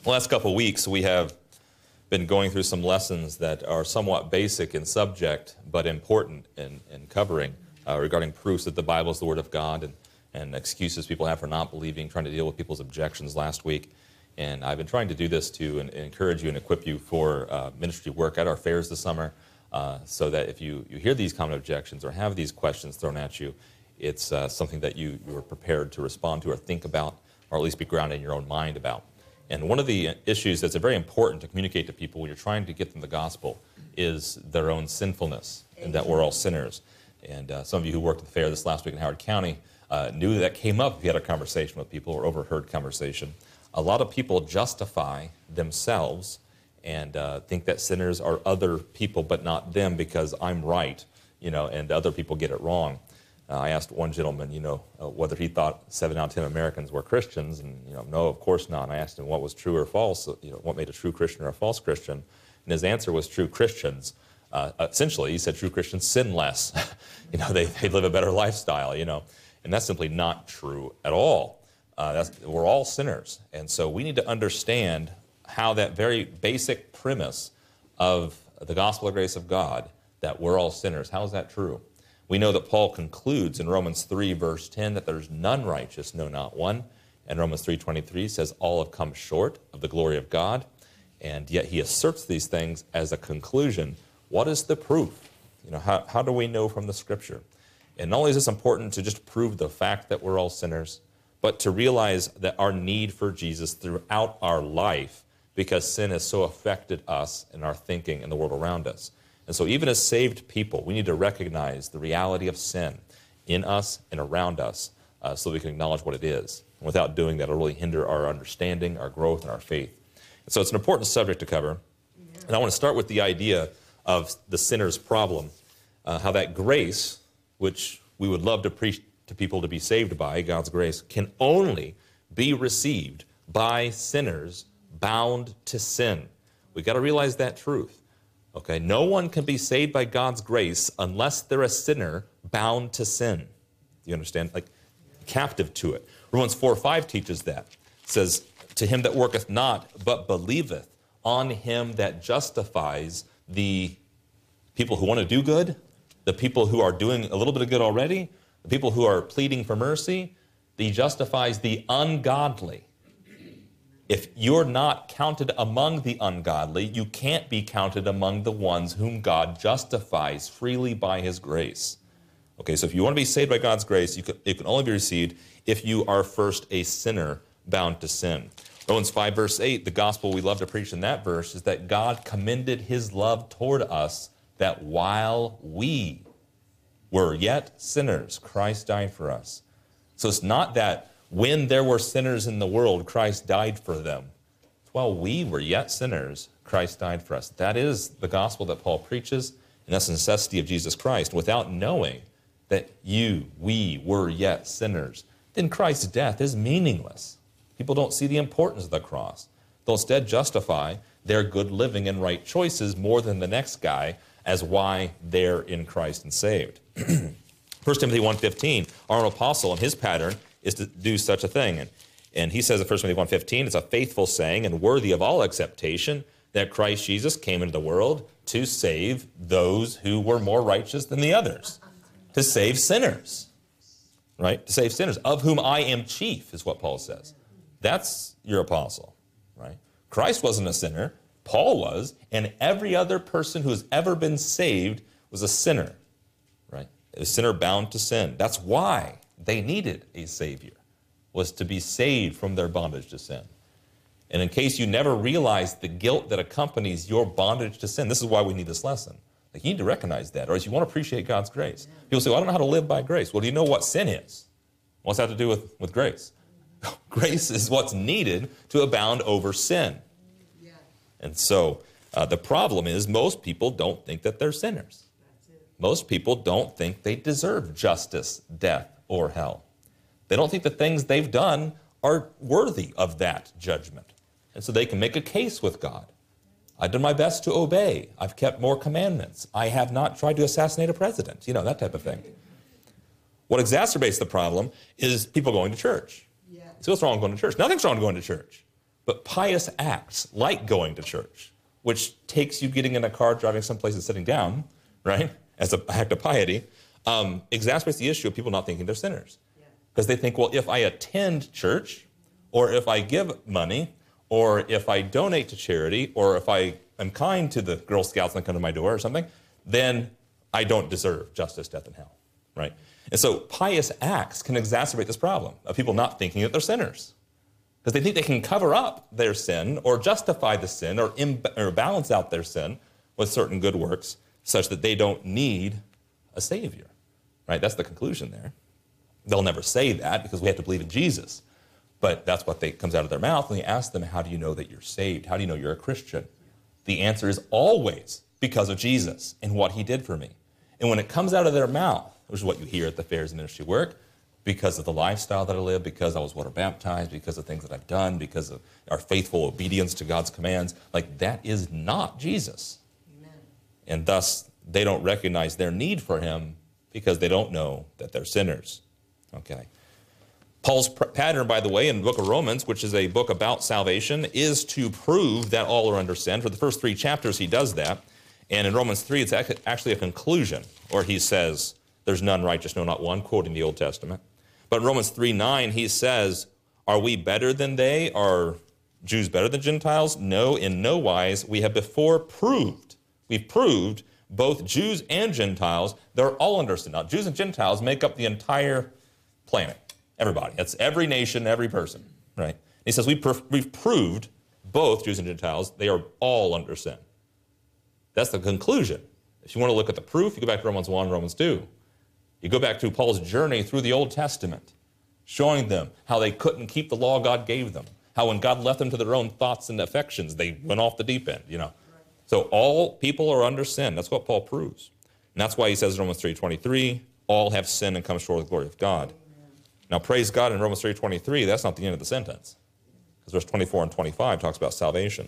The last couple of weeks, we have been going through some lessons that are somewhat basic in subject, but important in covering regarding proofs that the Bible is the Word of God and excuses people have for not believing, trying to deal with people's objections last week. And I've been trying to do this to encourage you and equip you for ministry work at our fairs this summer, so that if you hear these common objections or have these questions thrown at you, it's something that you are prepared to respond to or think about, or at least be grounded in your own mind about. And one of the issues that's very important to communicate to people when you're trying to get them the gospel is their own sinfulness, and that we're all sinners. And some of you who worked at the fair this last week in Howard County knew that came up if you had a conversation with people or overheard conversation. A lot of people justify themselves and think that sinners are other people but not them because I'm right, and other people get it wrong. I asked one gentleman, whether he thought 7 out of 10 Americans were Christians, and no, of course not. And I asked him what was true or false, what made a true Christian or a false Christian, and his answer was true Christians. Essentially, he said true Christians sin less. They live a better lifestyle, and that's simply not true at all. We're all sinners, and so we need to understand how that very basic premise of the gospel of grace of God, that we're all sinners, how is that true? We know that Paul concludes in Romans 3, verse 10, that there's none righteous, no, not one. And Romans 3:23 says all have come short of the glory of God. And yet he asserts these things as a conclusion. What is the proof? How do we know from the Scripture? And not only is this important to just prove the fact that we're all sinners, but to realize that our need for Jesus throughout our life, because sin has so affected us and our thinking and the world around us. And so even as saved people, we need to recognize the reality of sin in us and around us so we can acknowledge what it is. And without doing that, it'll really hinder our understanding, our growth, and our faith. And so it's an important subject to cover. And I want to start with the idea of the sinner's problem, how that grace, which we would love to preach to people to be saved by, God's grace, can only be received by sinners bound to sin. We've got to realize that truth. Okay, no one can be saved by God's grace unless they're a sinner bound to sin. Do you understand? Like, captive to it. Romans 4:5 teaches that. It says, to him that worketh not, but believeth on him that justifies the people who want to do good, the people who are doing a little bit of good already, the people who are pleading for mercy. He justifies the ungodly. If you're not counted among the ungodly, you can't be counted among the ones whom God justifies freely by his grace. Okay, so if you want to be saved by God's grace, it can only be received if you are first a sinner bound to sin. Romans 5, verse 8, the gospel we love to preach in that verse is that God commended his love toward us, that while we were yet sinners, Christ died for us. So it's not that when there were sinners in the world, Christ died for them. While we were yet sinners, Christ died for us. That is the gospel that Paul preaches, and that's the necessity of Jesus Christ. Without knowing that we were yet sinners, then Christ's death is meaningless. People don't see the importance of the cross. They'll instead justify their good living and right choices more than the next guy as why they're in Christ and saved. 1 Timothy 1:15, our apostle, and his pattern is to do such a thing. And he says in 1 Timothy 1:15, it's a faithful saying and worthy of all acceptation that Christ Jesus came into the world to save those who were more righteous than the others, to save sinners, right? To save sinners, of whom I am chief, is what Paul says. That's your apostle, right? Christ wasn't a sinner, Paul was, and every other person who has ever been saved was a sinner, right? A sinner bound to sin. That's why they needed a Savior, was to be saved from their bondage to sin. And in case you never realized the guilt that accompanies your bondage to sin, this is why we need this lesson. Like, you need to recognize that, or else you want to appreciate God's grace. People say, well, I don't know how to live by grace. Well, do you know what sin is? What's that have to do with grace? Grace is what's needed to abound over sin. Yeah. And so the problem is most people don't think that they're sinners. Most people don't think they deserve justice, death, or hell. They don't think the things they've done are worthy of that judgment. And so they can make a case with God. I've done my best to obey. I've kept more commandments. I have not tried to assassinate a president. That type of thing. What exacerbates the problem is people going to church. Yeah. So what's wrong with going to church? Nothing's wrong with going to church. But pious acts, like going to church, which takes you getting in a car, driving someplace and sitting down, right, as an act of piety, exacerbates the issue of people not thinking they're sinners. Because they think, well, if I attend church, or if I give money, or if I donate to charity, or if I am kind to the Girl Scouts that come to my door or something, then I don't deserve justice, death, and hell, right? And so pious acts can exacerbate this problem of people not thinking that they're sinners. Because they think they can cover up their sin or justify the sin or balance out their sin with certain good works such that they don't need a Savior, right? That's the conclusion there. They'll never say that because we have to believe in Jesus. But that's what comes out of their mouth when you ask them, how do you know that you're saved? How do you know you're a Christian? The answer is always because of Jesus and what he did for me. And when it comes out of their mouth, which is what you hear at the fairs and ministry work, because of the lifestyle that I live, because I was water baptized, because of things that I've done, because of our faithful obedience to God's commands, like that is not Jesus. Amen. And thus, they don't recognize their need for him because they don't know that they're sinners. Okay. Paul's pattern, by the way, in the book of Romans, which is a book about salvation, is to prove that all are under sin. For the first 3 chapters, he does that. And in Romans 3, it's actually a conclusion, where he says, there's none righteous, no, not one, quoting the Old Testament. But in Romans 3:9, he says, are we better than they? Are Jews better than Gentiles? No, in no wise. We have before proved, we've proved both Jews and Gentiles, they're all under sin. Now, Jews and Gentiles make up the entire planet, everybody. That's every nation, every person, right? And he says, we've proved both Jews and Gentiles, they are all under sin. That's the conclusion. If you want to look at the proof, you go back to Romans 1, Romans 2. You go back to Paul's journey through the Old Testament, showing them how they couldn't keep the law God gave them, how when God left them to their own thoughts and affections, they went off the deep end, you know. So all people are under sin. That's what Paul proves. And that's why he says in Romans 3:23, all have sinned and come short of the glory of God. Amen. Now, praise God, in Romans 3:23, that's not the end of the sentence. Because verse 24 and 25 talks about salvation.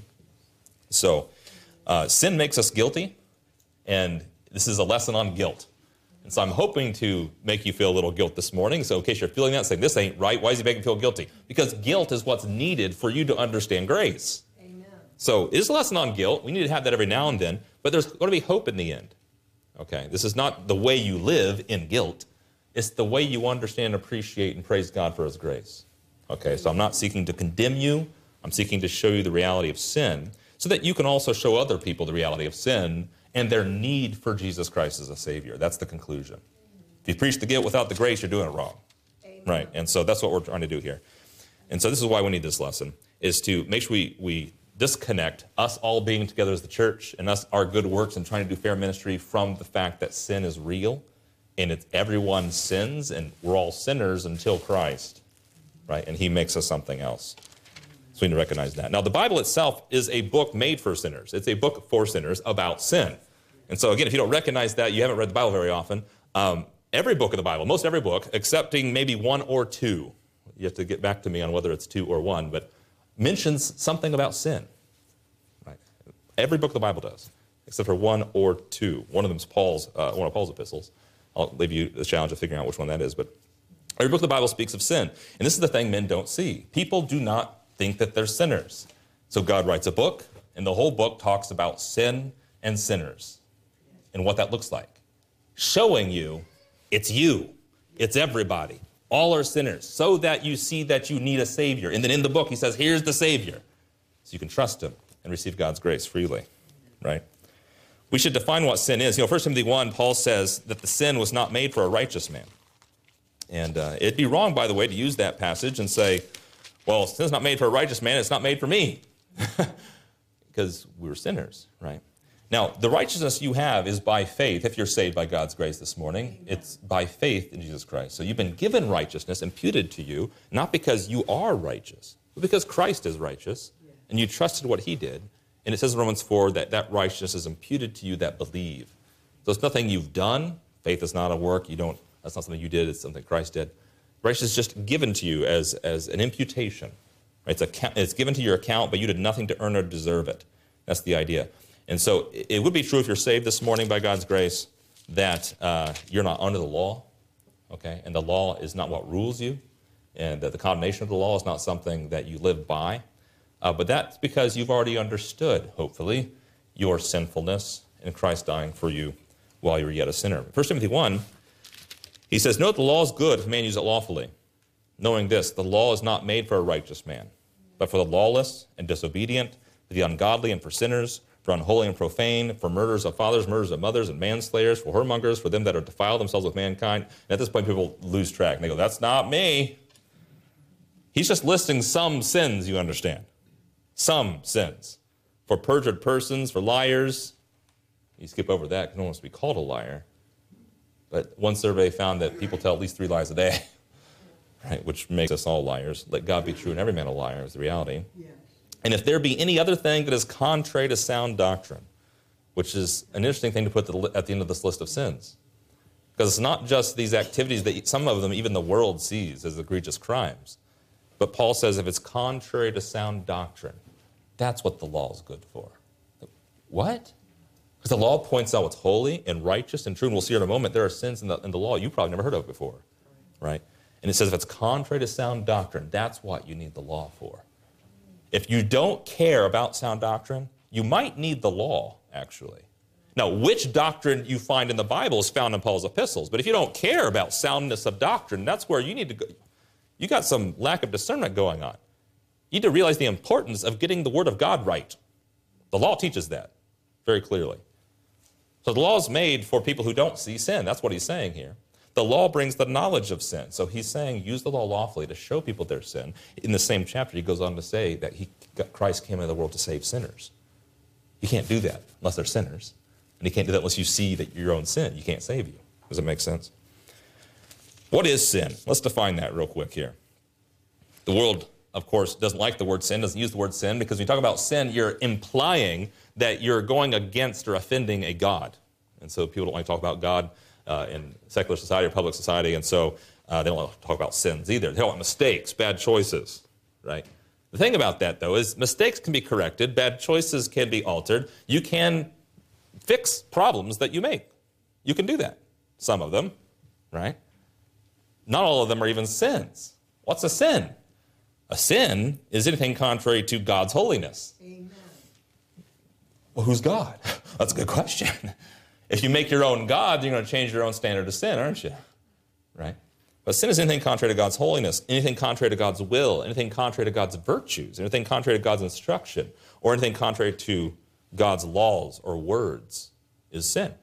So sin makes us guilty, and this is a lesson on guilt. And so I'm hoping to make you feel a little guilt this morning. So in case you're feeling that, saying, this ain't right, why is he making me feel guilty? Because guilt is what's needed for you to understand grace. Amen. So it is a lesson on guilt. We need to have that every now and then, but there's going to be hope in the end. Okay, this is not the way you live in guilt. It's the way you understand, appreciate, and praise God for his grace. Okay, so I'm not seeking to condemn you. I'm seeking to show you the reality of sin so that you can also show other people the reality of sin and their need for Jesus Christ as a Savior. That's the conclusion. If you preach the guilt without the grace, you're doing it wrong. Amen. Right? And so that's what we're trying to do here. And so this is why we need this lesson, is to make sure we disconnect us all being together as the church and us, our good works and trying to do fair ministry from the fact that sin is real and it's everyone sins and we're all sinners until Christ, right? And he makes us something else. So we need to recognize that. Now, the Bible itself is a book made for sinners. It's a book for sinners about sin. And so, again, if you don't recognize that, you haven't read the Bible very often. Every book of the Bible, most every book, excepting maybe 1 or 2, you have to get back to me on whether it's 2 or 1, but mentions something about sin. Right? Every book of the Bible does, except for 1 or 2. One of them is one of Paul's epistles. I'll leave you the challenge of figuring out which one that is. But every book of the Bible speaks of sin. And this is the thing men don't see. People do not think that they're sinners. So God writes a book, and the whole book talks about sin and sinners and what that looks like. Showing you, it's everybody. All are sinners, so that you see that you need a Savior. And then in the book, he says, here's the Savior. So you can trust him and receive God's grace freely, right? We should define what sin is. 1 Timothy 1, Paul says that the sin was not made for a righteous man. And it'd be wrong, by the way, to use that passage and say, well, sin's not made for a righteous man, it's not made for me. Because we're sinners, right? Now, the righteousness you have is by faith. If you're saved by God's grace this morning, amen, it's by faith in Jesus Christ. So you've been given righteousness imputed to you, not because you are righteous, but because Christ is righteous, and you trusted what he did. And it says in Romans 4 that that righteousness is imputed to you that believe. So it's nothing you've done. Faith is not a work. That's not something you did. It's something Christ did. Righteousness is just given to you as an imputation. Right? It's given to your account, but you did nothing to earn or deserve it. That's the idea. And so it would be true if you're saved this morning by God's grace that you're not under the law, okay? And the law is not what rules you, and that the condemnation of the law is not something that you live by. But that's because you've already understood, hopefully, your sinfulness and Christ dying for you while you were yet a sinner. 1 Timothy 1, he says, note the law is good if a man use it lawfully, knowing this, the law is not made for a righteous man, but for the lawless and disobedient, for the ungodly and for sinners, for unholy and profane, for murderers of fathers, murderers of mothers, and manslayers, for whoremongers, for them that are defiled themselves with mankind. And at this point, people lose track, and they go, that's not me. He's just listing some sins, you understand. Some sins. For perjured persons, for liars. You skip over that because no one wants to be called a liar. But one survey found that people tell at least 3 lies a day, right? Which makes us all liars. Let God be true and every man a liar is the reality. Yes. And if there be any other thing that is contrary to sound doctrine, which is an interesting thing to put at the end of this list of sins. Because it's not just these activities that some of them even the world sees as egregious crimes. But Paul says if it's contrary to sound doctrine, that's what the law is good for. What? Because the law points out what's holy and righteous and true. And we'll see in a moment there are sins in the law you probably never heard of before. Right? And it says if it's contrary to sound doctrine, that's what you need the law for. If you don't care about sound doctrine, you might need the law, actually. Now, which doctrine you find in the Bible is found in Paul's epistles. But if you don't care about soundness of doctrine, that's where you need to go. You got some lack of discernment going on. You need to realize the importance of getting the Word of God right. The law teaches that very clearly. So the law is made for people who don't see sin. That's what he's saying here. The law brings the knowledge of sin. So he's saying use the law lawfully to show people their sin. In the same chapter, he goes on to say that Christ came into the world to save sinners. You can't do that unless they're sinners. And you can't do that unless you see that your own sin. You can't save you. Does it make sense? What is sin? Let's define that real quick here. The world, of course, doesn't like the word sin, doesn't use the word sin, because when you talk about sin, you're implying that you're going against or offending a God. And so people don't like to talk about God in secular society or public society, and so they don't want to talk about sins either. They don't want mistakes, bad choices, right? The thing about that, though, is mistakes can be corrected, bad choices can be altered. You can fix problems that you make. You can do that, some of them, right? Not all of them are even sins. What's a sin? A sin is anything contrary to God's holiness. Amen. Well, who's God? That's a good question. If you make your own God, you're going to change your own standard of sin, aren't you? Right? But sin is anything contrary to God's holiness, anything contrary to God's will, anything contrary to God's virtues, anything contrary to God's instruction, or anything contrary to God's laws or words is sin.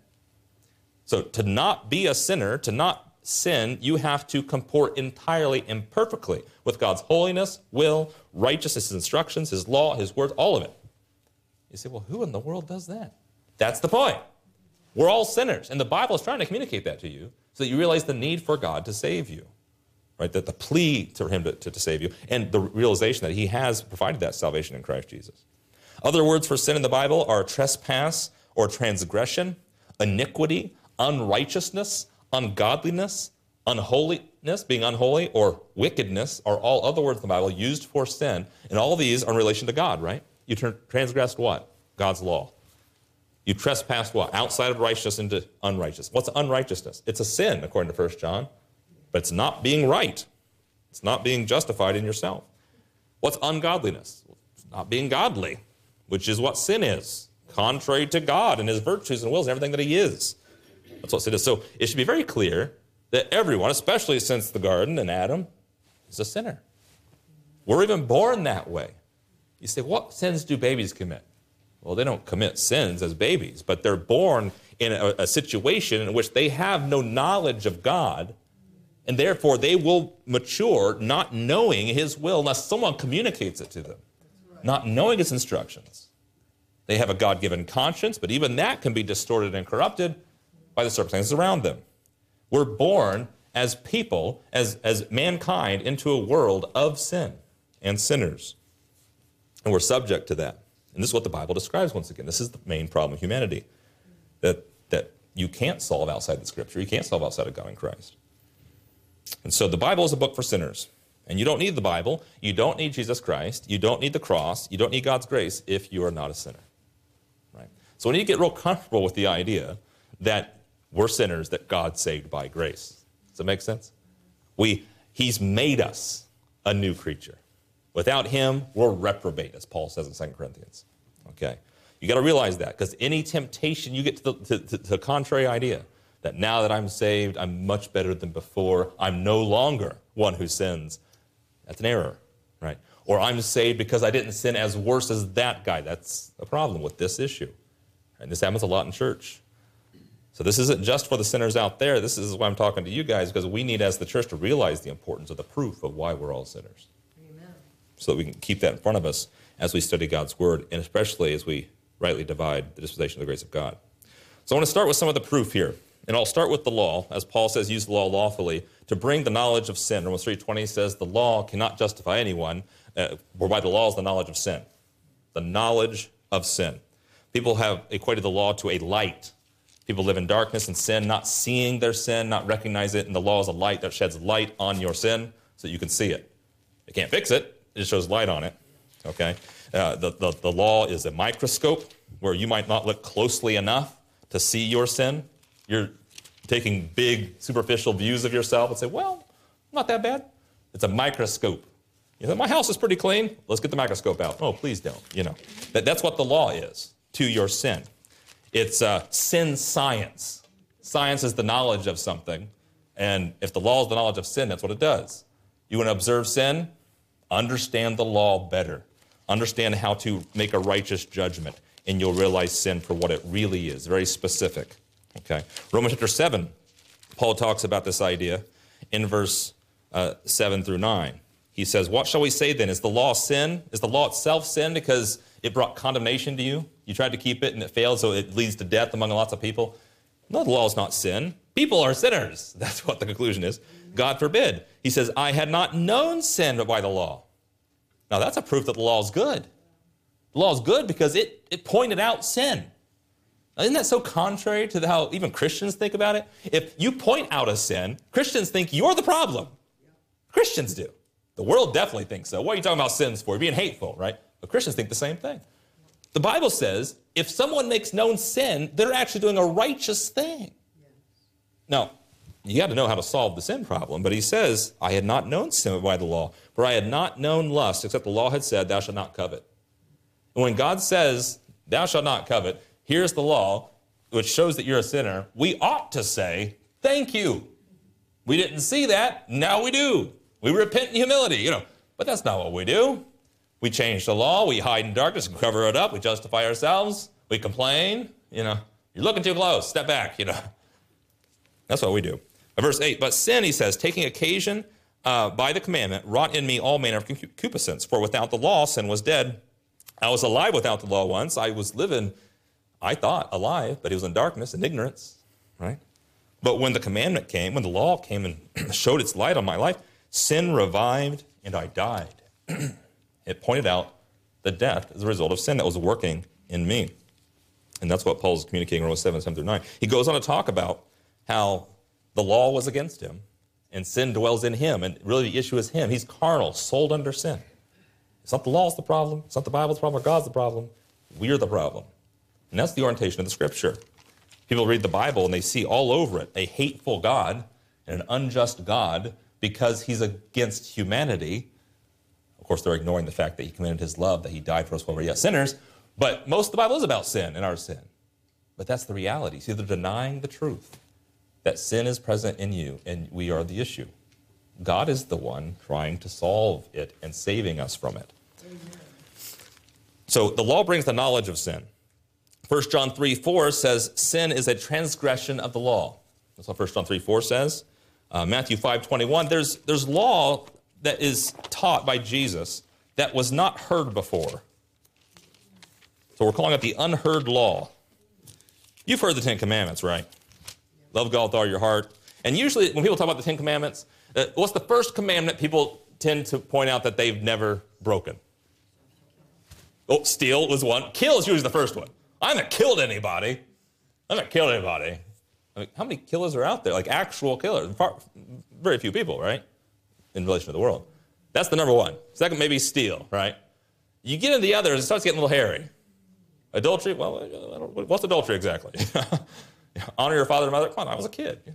So to not be a sinner, to not sin, you have to comport entirely imperfectly with God's holiness, will, righteousness, His instructions, His law, His words, all of it. You say, well, who in the world does that? That's the point. We're all sinners, and the Bible is trying to communicate that to you so that you realize the need for God to save you, right? That the plea to Him to save you, and the realization that He has provided that salvation in Christ Jesus. Other words for sin in the Bible are trespass or transgression, iniquity, unrighteousness, ungodliness, unholiness, being unholy, or wickedness are all other words in the Bible used for sin, and all these are in relation to God, right? You transgressed what? God's law. You trespassed what? Outside of righteousness into unrighteousness. What's unrighteousness? It's a sin, according to 1 John, but it's not being right. It's not being justified in yourself. What's ungodliness? It's not being godly, which is what sin is, contrary to God and His virtues and wills and everything that He is. That's what sin is. So it should be very clear that everyone, especially since the garden and Adam, is a sinner. We're even born that way. You say, what sins do babies commit? Well, they don't commit sins as babies, but they're born in a situation in which they have no knowledge of God, and therefore they will mature not knowing His will unless someone communicates it to them, not knowing His instructions. They have a God-given conscience, but even that can be distorted and corrupted by the circumstances around them. We're born as people, as mankind, into a world of sin and sinners. And we're subject to that. And this is what the Bible describes once again. This is the main problem of humanity, that you can't solve outside the Scripture. You can't solve outside of God in Christ. And so the Bible is a book for sinners. And you don't need the Bible. You don't need Jesus Christ. You don't need the cross. You don't need God's grace if you are not a sinner. Right? So we need to get real comfortable with the idea that we're sinners that God saved by grace. Does that make sense? He's made us a new creature. Without him, we're reprobate, as Paul says in 2 Corinthians. Okay? You got to realize that, because any temptation you get to the contrary idea, that now that I'm saved, I'm much better than before, I'm no longer one who sins, that's an error, right? Or I'm saved because I didn't sin as worse as that guy. That's a problem with this issue. And this happens a lot in church. So this isn't just for the sinners out there. This is why I'm talking to you guys, because we need, as the church, to realize the importance of the proof of why we're all sinners. Amen. So that we can keep that in front of us as we study God's word, and especially as we rightly divide the dispensation of the grace of God. So I want to start with some of the proof here. And I'll start with the law. As Paul says, use the law lawfully to bring the knowledge of sin. Romans 3:20 says the law cannot justify anyone, for by the law is the knowledge of sin. The knowledge of sin. People have equated the law to a light. People live in darkness and sin, not seeing their sin, not recognize it, and the law is a light that sheds light on your sin so that you can see it. It can't fix it. It just shows light on it. Okay? The law is a microscope where you might not look closely enough to see your sin. You're taking big, superficial views of yourself and say, well, not that bad. It's a microscope. You know, my house is pretty clean. Let's get the microscope out. Oh, please don't. You know, that's what the law is to your sin. It's sin science. Science is the knowledge of something. And if the law is the knowledge of sin, that's what it does. You want to observe sin? Understand the law better. Understand how to make a righteous judgment, and you'll realize sin for what it really is, very specific. Okay. Romans chapter 7, Paul talks about this idea in verse 7 through 9. He says, what shall we say then? Is the law sin? Is the law itself sin because it brought condemnation to you? You tried to keep it and it failed, so it leads to death among lots of people? No, the law is not sin. People are sinners. That's what the conclusion is. God forbid. He says, I had not known sin but by the law. Now that's a proof that the law is good. The law is good because it pointed out sin. Now, isn't that so contrary to how even Christians think about it? If you point out a sin, Christians think you're the problem. Christians do. The world definitely thinks so. What are you talking about sins for? You're being hateful, right? But Christians think the same thing. The Bible says if someone makes known sin, they're actually doing a righteous thing. Now, you got to know how to solve the sin problem, but he says, I had not known sin by the law, for I had not known lust, except the law had said, thou shalt not covet. And when God says, thou shalt not covet, here's the law, which shows that you're a sinner, we ought to say, thank you. We didn't see that, now we do. We repent in humility, you know. But that's not what we do. We change the law, we hide in darkness, and cover it up, we justify ourselves, we complain, you know. You're looking too close, step back, you know. That's what we do. Verse 8, but sin, he says, taking occasion by the commandment, wrought in me all manner of concupiscence. For without the law, sin was dead. I was alive without the law once. I was living, I thought, alive, but it was in darkness and ignorance, right? But when the commandment came, when the law came and showed its light on my life, sin revived and I died. It pointed out the death as a result of sin that was working in me. And that's what Paul's communicating in Romans 7 through 9. He goes on to talk about how the law was against him and sin dwells in him. And really the issue is him. He's carnal, sold under sin. It's not the law's the problem. It's not the Bible's problem or God's the problem. We're the problem. And that's the orientation of the Scripture. People read the Bible and they see all over it a hateful God and an unjust God because he's against humanity. Of course, they're ignoring the fact that he commended his love, that he died for us while we were yet sinners. But most of the Bible is about sin and our sin. But that's the reality. See, they're denying the truth that sin is present in you and we are the issue. God is the one trying to solve it and saving us from it. Amen. So the law brings the knowledge of sin. 1 John 3:4 says sin is a transgression of the law. That's what 1 John 3:4 says. Matthew 5:21, there's law that is taught by Jesus that was not heard before. So we're calling it the unheard law. You've heard the Ten Commandments, right? Love God with all your heart. And usually when people talk about the Ten Commandments, what's the first commandment people tend to point out that they've never broken? Oh, steal was one. Kill is usually the first one. I haven't killed anybody. I haven't killed anybody. I mean, how many killers are out there? Like actual killers. Very few people, right? In relation to the world. That's the number one. Second, maybe steal, right? You get into the others, it starts getting a little hairy. Adultery, well, what's adultery exactly? Honor your father and mother. Come on, I was a kid. You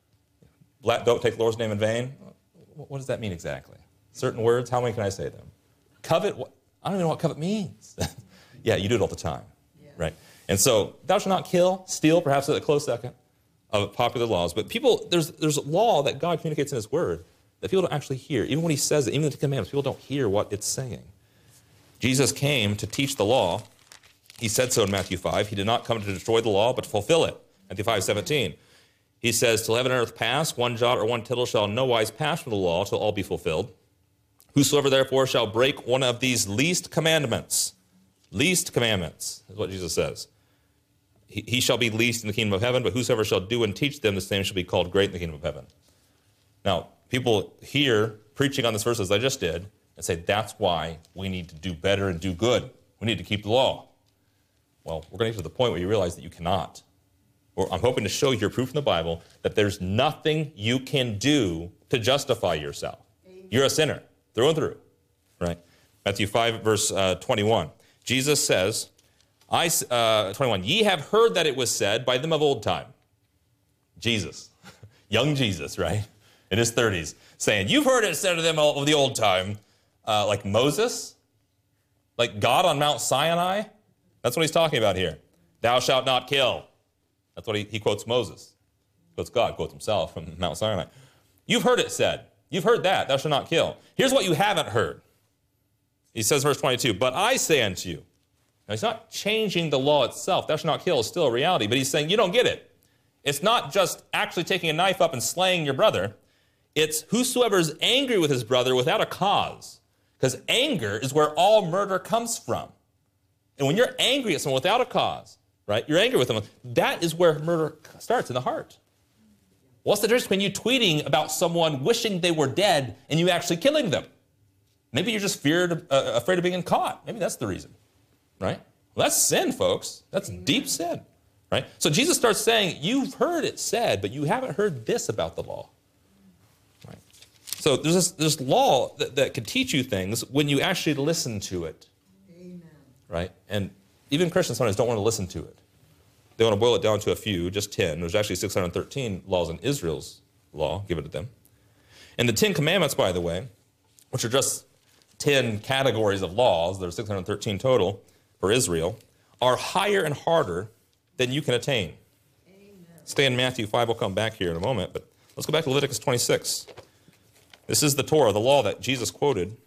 know. Don't take the Lord's name in vain. What does that mean exactly? Certain words, how many can I say them? Covet? I don't even know what covet means. Yeah, you do it all the time, right? And so, thou shalt not kill, steal, perhaps at a close second of popular laws. But people, there's law that God communicates in his word that people don't actually hear. Even when he says it, even the commandments, people don't hear what it's saying. Jesus came to teach the law. He said so in Matthew 5. He did not come to destroy the law, but to fulfill it. Matthew 5:17. He says, till heaven and earth pass, one jot or one tittle shall in no wise pass from the law till all be fulfilled. Whosoever therefore shall break one of these least commandments is what Jesus says. He shall be least in the kingdom of heaven, but whosoever shall do and teach them, the same shall be called great in the kingdom of heaven. Now, people hear preaching on this verse as I just did, and say that's why we need to do better and do good. We need to keep the law. Well, we're going to get to the point where you realize that you cannot. Or I'm hoping to show you proof in the Bible that there's nothing you can do to justify yourself. Amen. You're a sinner, through and through, right? Matthew 5, verse 21. Jesus says, 21, ye have heard that it was said by them of old time. Jesus, young Jesus, right? In his 30s, saying, you've heard it said to them of the old time, like Moses, like God on Mount Sinai. That's what he's talking about here. Thou shalt not kill. That's what he quotes Moses. Quotes God, quotes himself from Mount Sinai. You've heard it said. You've heard that, thou shalt not kill. Here's what you haven't heard. He says, verse 22, but I say unto you. Now, he's not changing the law itself. Thou shalt not kill is still a reality, but he's saying you don't get it. It's not just actually taking a knife up and slaying your brother. It's whosoever is angry with his brother without a cause. Because anger is where all murder comes from. And when you're angry at someone without a cause, right, you're angry with them, that is where murder starts, in the heart. What's the difference between you tweeting about someone wishing they were dead and you actually killing them? Maybe you're just afraid of being caught. Maybe that's the reason, right? Well, that's sin, folks. That's deep sin, right? So Jesus starts saying, you've heard it said, but you haven't heard this about the law, right? So there's this law that can teach you things when you actually listen to it, amen, right? And even Christians sometimes don't want to listen to it. They want to boil it down to a few, just 10. There's actually 613 laws in Israel's law given to them. And the 10 commandments, by the way, which are just 10 categories of laws, there are 613 total for Israel, are higher and harder than you can attain. Amen. Stay in Matthew 5. We'll come back here in a moment, but let's go back to Leviticus 26. This is the Torah, the law that Jesus quoted.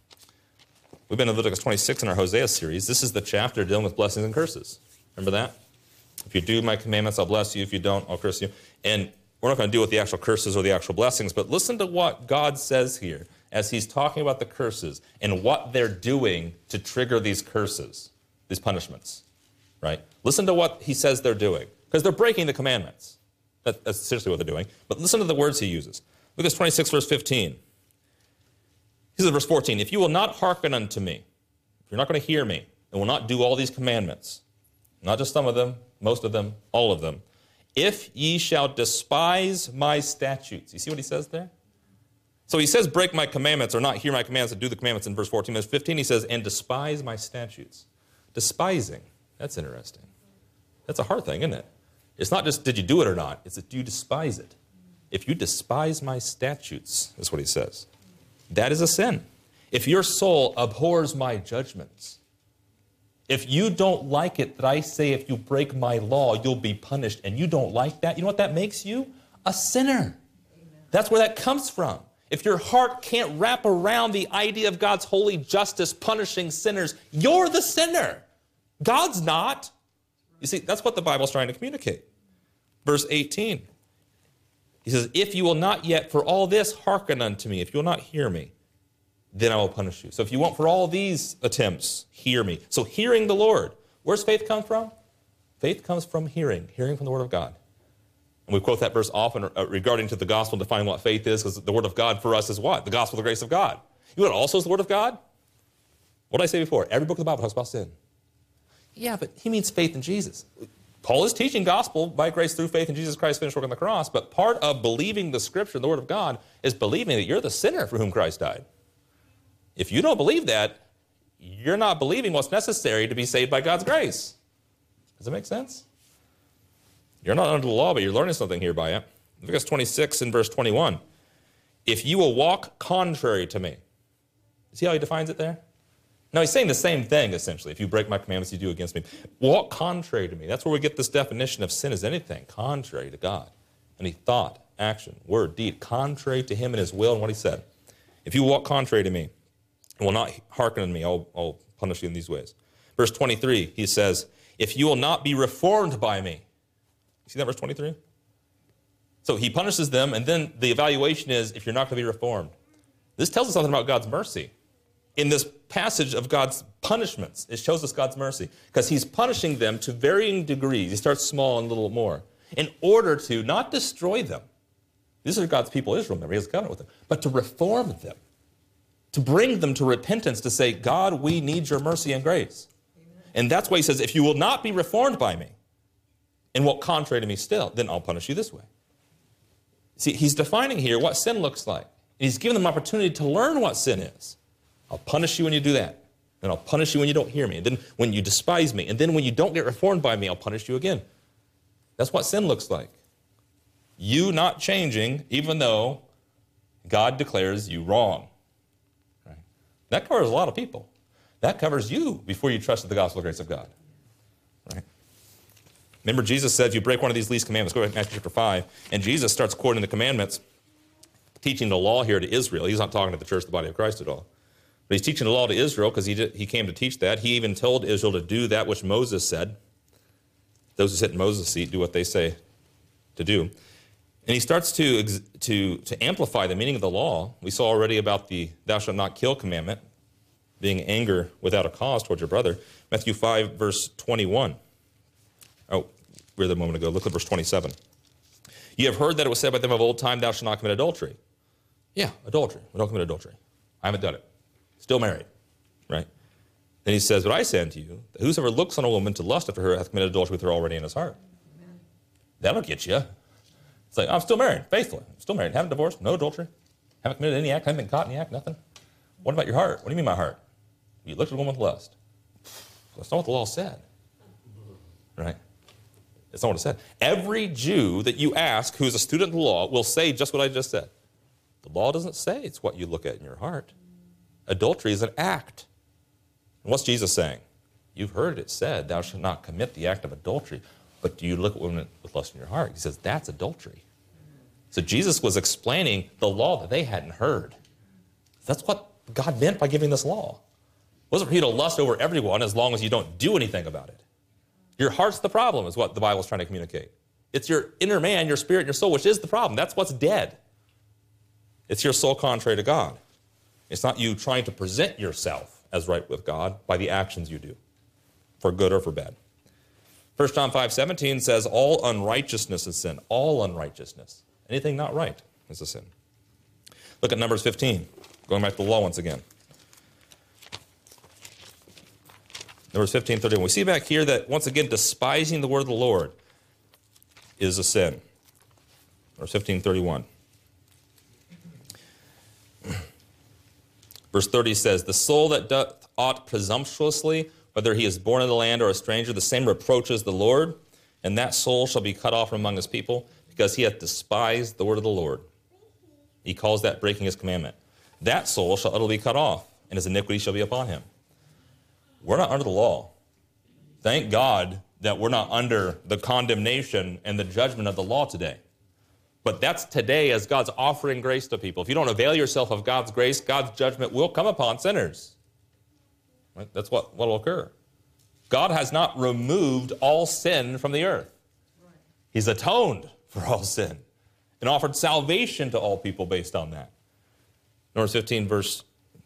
We've been in Leviticus 26 in our Hosea series. This is the chapter dealing with blessings and curses. Remember that? If you do my commandments, I'll bless you. If you don't, I'll curse you. And we're not going to deal with the actual curses or the actual blessings, but listen to what God says here as he's talking about the curses and what they're doing to trigger these curses, these punishments, right? Listen to what he says they're doing, because they're breaking the commandments. That's essentially what they're doing. But listen to the words he uses. Leviticus 26, verse 15. He says, verse 14, if you will not hearken unto me, if you're not going to hear me, and will not do all these commandments, not just some of them, most of them, all of them, if ye shall despise my statutes. You see what he says there? So he says, break my commandments, or not hear my commands and do the commandments in verse 14. Verse 15, he says, and despise my statutes. Despising, that's interesting. That's a hard thing, isn't it? It's not just did you do it or not, it's that do you despise it. If you despise my statutes, that's what he says. That is a sin. If your soul abhors my judgments, if you don't like it that I say if you break my law, you'll be punished, and you don't like that, you know what that makes you? A sinner. Amen. That's where that comes from. If your heart can't wrap around the idea of God's holy justice punishing sinners, you're the sinner. God's not. You see, that's what the Bible's trying to communicate. Verse 18. He says, if you will not yet for all this hearken unto me, if you will not hear me, then I will punish you. So if you won't for all these attempts, hear me. So hearing the Lord. Where's faith come from? Faith comes from hearing from the Word of God. And we quote that verse often regarding to the gospel, defining what faith is, because the Word of God for us is what? The gospel, the grace of God. You know what also is the Word of God? What did I say before? Every book of the Bible talks about sin. Yeah, but he means faith in Jesus. Paul is teaching gospel by grace through faith in Jesus Christ's finished work on the cross, but part of believing the Scripture, the Word of God, is believing that you're the sinner for whom Christ died. If you don't believe that, you're not believing what's necessary to be saved by God's grace. Does that make sense? You're not under the law, but you're learning something here by it. Leviticus 26 and verse 21. If you will walk contrary to me. See how he defines it there? Now, he's saying the same thing, essentially. If you break my commandments, you do against me. Walk contrary to me. That's where we get this definition of sin as anything contrary to God. Any thought, action, word, deed, contrary to him and his will and what he said. If you walk contrary to me and will not hearken unto me, I'll punish you in these ways. Verse 23, he says, if you will not be reformed by me. See that, verse 23? So he punishes them, and then the evaluation is if you're not going to be reformed. This tells us something about God's mercy. In this passage of God's punishments, it shows us God's mercy, because he's punishing them to varying degrees. He starts small and a little more, in order to not destroy them. These are God's people, Israel, remember, he has a covenant with them, but to reform them, to bring them to repentance, to say, God, we need your mercy and grace. Amen. And that's why he says, if you will not be reformed by me and walk contrary to me still, then I'll punish you this way. See, he's defining here what sin looks like. And he's giving them an opportunity to learn what sin is. I'll punish you when you do that. And I'll punish you when you don't hear me. And then when you despise me. And then when you don't get reformed by me, I'll punish you again. That's what sin looks like. You not changing, even though God declares you wrong. Right? That covers a lot of people. That covers you before you trusted the gospel of grace of God. Right? Remember, Jesus said, if you break one of these least commandments, go ahead to Matthew chapter 5, and Jesus starts quoting the commandments, teaching the law here to Israel. He's not talking to the church, the body of Christ at all. But he's teaching the law to Israel because he came to teach that. He even told Israel to do that which Moses said. Those who sit in Moses' seat do what they say to do. And he starts to amplify the meaning of the law. We saw already about the thou shalt not kill commandment, being anger without a cause towards your brother. Matthew 5, verse 21. Oh, we were there a moment ago. Look at verse 27. You have heard that it was said by them of old time, thou shalt not commit adultery. Yeah, adultery. We don't commit adultery. I haven't done it. Still married, right? Then he says, but I say unto you, that whosoever looks on a woman to lust after her hath committed adultery with her already in his heart. Amen. That'll get you. It's like, I'm still married, faithfully. I'm still married. Haven't divorced, no adultery. Haven't committed any act, haven't been caught in any act, nothing. What about your heart? What do you mean my heart? You looked at a woman with lust. That's not what the law said, right? It's not what it said. Every Jew that you ask who's a student of the law will say just what I just said. The law doesn't say it's what you look at in your heart. Adultery is an act. And what's Jesus saying? You've heard it said, thou shalt not commit the act of adultery. But do you look at women with lust in your heart? He says, that's adultery. So Jesus was explaining the law that they hadn't heard. That's what God meant by giving this law. It wasn't for you to lust over everyone as long as you don't do anything about it. Your heart's the problem is what the Bible is trying to communicate. It's your inner man, your spirit, and your soul, which is the problem. That's what's dead. It's your soul contrary to God. It's not you trying to present yourself as right with God by the actions you do, for good or for bad. 1 John 5:17 says, all unrighteousness is sin. All unrighteousness. Anything not right is a sin. Look at Numbers 15, going back to the law once again. Numbers 15:31. We see back here that, once again, despising the word of the Lord is a sin. Numbers 15:31. Verse 30 says, the soul that doth aught presumptuously, whether he is born in the land or a stranger, the same reproaches the Lord, and that soul shall be cut off from among his people, because he hath despised the word of the Lord. He calls that breaking his commandment. That soul shall utterly be cut off, and his iniquity shall be upon him. We're not under the law. Thank God that we're not under the condemnation and the judgment of the law today. But that's today as God's offering grace to people. If you don't avail yourself of God's grace, God's judgment will come upon sinners. Right? That's what will occur. God has not removed all sin from the earth. He's atoned for all sin and offered salvation to all people based on that. Numbers 15, verse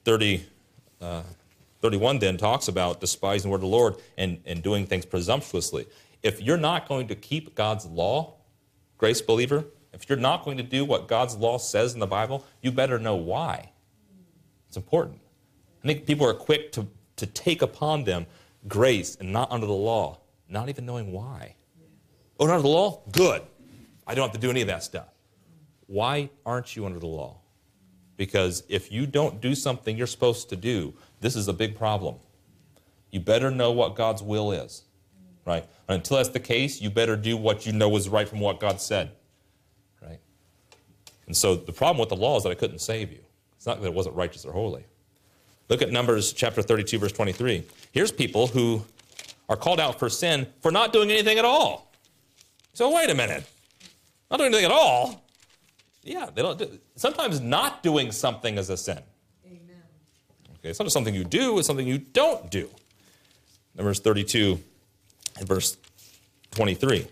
31 then talks about despising the word of the Lord and doing things presumptuously. If you're not going to keep God's law, grace believer, if you're not going to do what God's law says in the Bible, you better know why. It's important. I think people are quick to take upon them grace and not under the law, not even knowing why. Oh, not under the law? Good. I don't have to do any of that stuff. Why aren't you under the law? Because if you don't do something you're supposed to do, this is a big problem. You better know what God's will is, right? And until that's the case, you better do what you know is right from what God said, right? And so the problem with the law is that I couldn't save you. It's not that it wasn't righteous or holy. Look at Numbers chapter 32, verse 23. Here's people who are called out for sin for not doing anything at all. So wait a minute. Not doing anything at all? Yeah, they don't do. Sometimes not doing something is a sin. Amen. Okay, it's not just something you do, it's something you don't do. Numbers 32 and verse 23.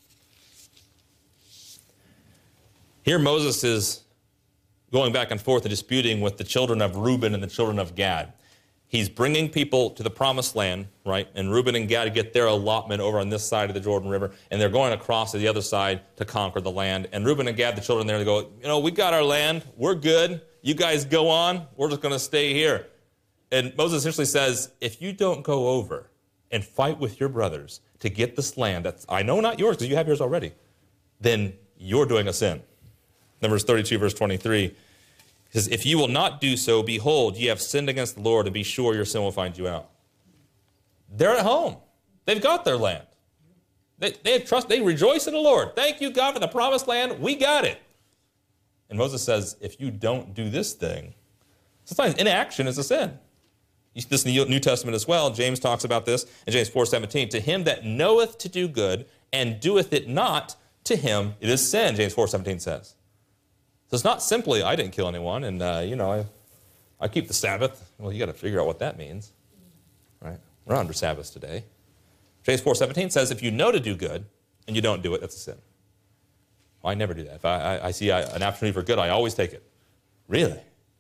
Here Moses is going back and forth and disputing with the children of Reuben and the children of Gad. He's bringing people to the promised land, right? And Reuben and Gad get their allotment over on this side of the Jordan River, and they're going across to the other side to conquer the land. And Reuben and Gad, the children there, they go, we got our land. We're good. You guys go on. We're just going to stay here. And Moses essentially says, if you don't go over and fight with your brothers to get this land, that's, I know not yours because you have yours already, then you're doing a sin. Numbers 32, verse 23. It says, if you will not do so, behold, ye have sinned against the Lord, and be sure your sin will find you out. They're at home. They've got their land. They rejoice in the Lord. Thank you, God, for the promised land. We got it. And Moses says, if you don't do this thing, sometimes inaction is a sin. This in the New Testament as well. James talks about this in James 4:17. To him that knoweth to do good and doeth it not, to him it is sin, James 4:17 says. So it's not simply, I didn't kill anyone, and, I keep the Sabbath. Well, you got to figure out what that means, right? We're under Sabbath today. James 4:17 says, if you know to do good and you don't do it, that's a sin. Well, I never do that. If I see an opportunity for good, I always take it. Really?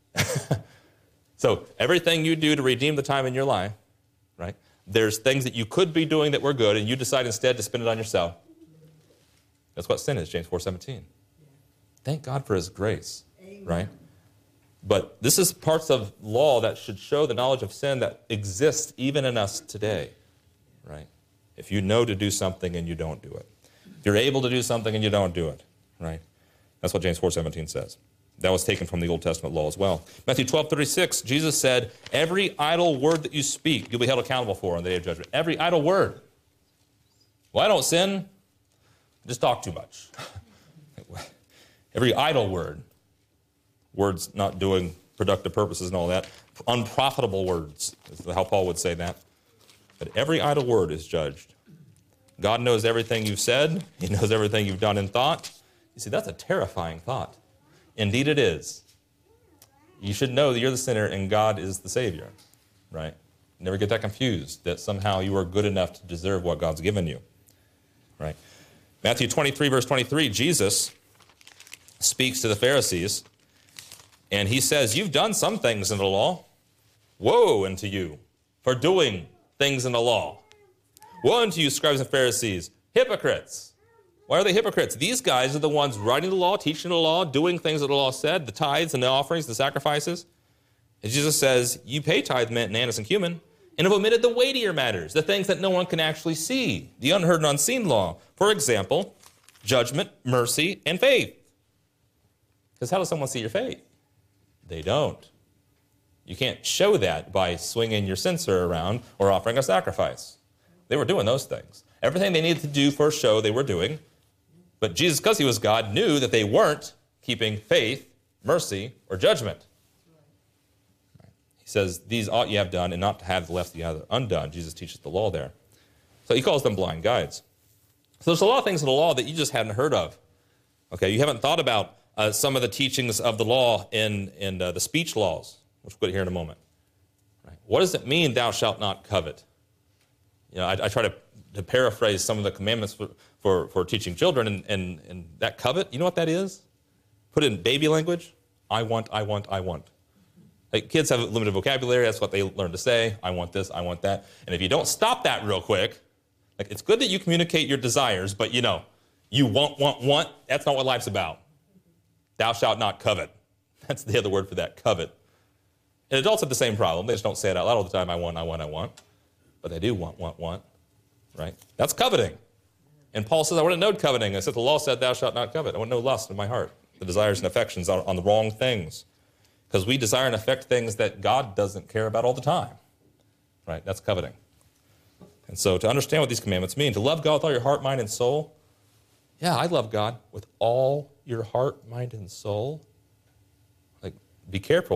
So everything you do to redeem the time in your life, right? There's things that you could be doing that were good, and you decide instead to spend it on yourself. That's what sin is, James 4:17. Thank God for his grace, Amen. Right? But this is parts of law that should show the knowledge of sin that exists even in us today, right? If you know to do something and you don't do it. If you're able to do something and you don't do it, right? That's what James 4:17 says. That was taken from the Old Testament law as well. Matthew 12:36, Jesus said, every idle word that you speak, you'll be held accountable for on the day of judgment. Every idle word. Well, I don't sin. I just talk too much. Every idle word, words not doing productive purposes and all that, unprofitable words, is how Paul would say that. But every idle word is judged. God knows everything you've said. He knows everything you've done in thought. You see, that's a terrifying thought. Indeed it is. You should know that you're the sinner and God is the Savior, right? Never get that confused, that somehow you are good enough to deserve what God's given you, right? Matthew 23, verse 23, Jesus speaks to the Pharisees, and he says, you've done some things in the law. Woe unto you for doing things in the law. Woe unto you, scribes and Pharisees, hypocrites. Why are they hypocrites? These guys are the ones writing the law, teaching the law, doing things that the law said, the tithes and the offerings, the sacrifices. And Jesus says, you pay tithe, mint, and anise, and cumin, and have omitted the weightier matters, the things that no one can actually see, the unheard and unseen law. For example, judgment, mercy, and faith. Because how does someone see your faith? They don't. You can't show that by swinging your censer around or offering a sacrifice. They were doing those things. Everything they needed to do for show, they were doing. But Jesus, because he was God, knew that they weren't keeping faith, mercy, or judgment. He says, these ought ye have done, and not to have left the other undone. Jesus teaches the law there. So he calls them blind guides. So there's a lot of things in the law that you just hadn't heard of. Okay, you haven't thought about some of the teachings of the law in the speech laws, which we'll get here in a moment. Right? What does it mean, thou shalt not covet? I try to paraphrase some of the commandments for teaching children, and that covet, you know what that is? Put in baby language, I want, I want, I want. Like, kids have a limited vocabulary, that's what they learn to say, I want this, I want that. And if you don't stop that real quick, like, it's good that you communicate your desires, but you want, that's not what life's about. Thou shalt not covet. That's the other word for that, covet. And adults have the same problem. They just don't say it out loud all the time, I want, I want, I want. But they do want, right? That's coveting. And Paul says, I wouldn't know coveting. I said, the law said, thou shalt not covet. I wouldn't know lust in my heart, the desires and affections on the wrong things. Because we desire and affect things that God doesn't care about all the time, right? That's coveting. And so to understand what these commandments mean, to love God with all your heart, mind, and soul, yeah, I love God with all your heart, mind, and soul. Like, be careful.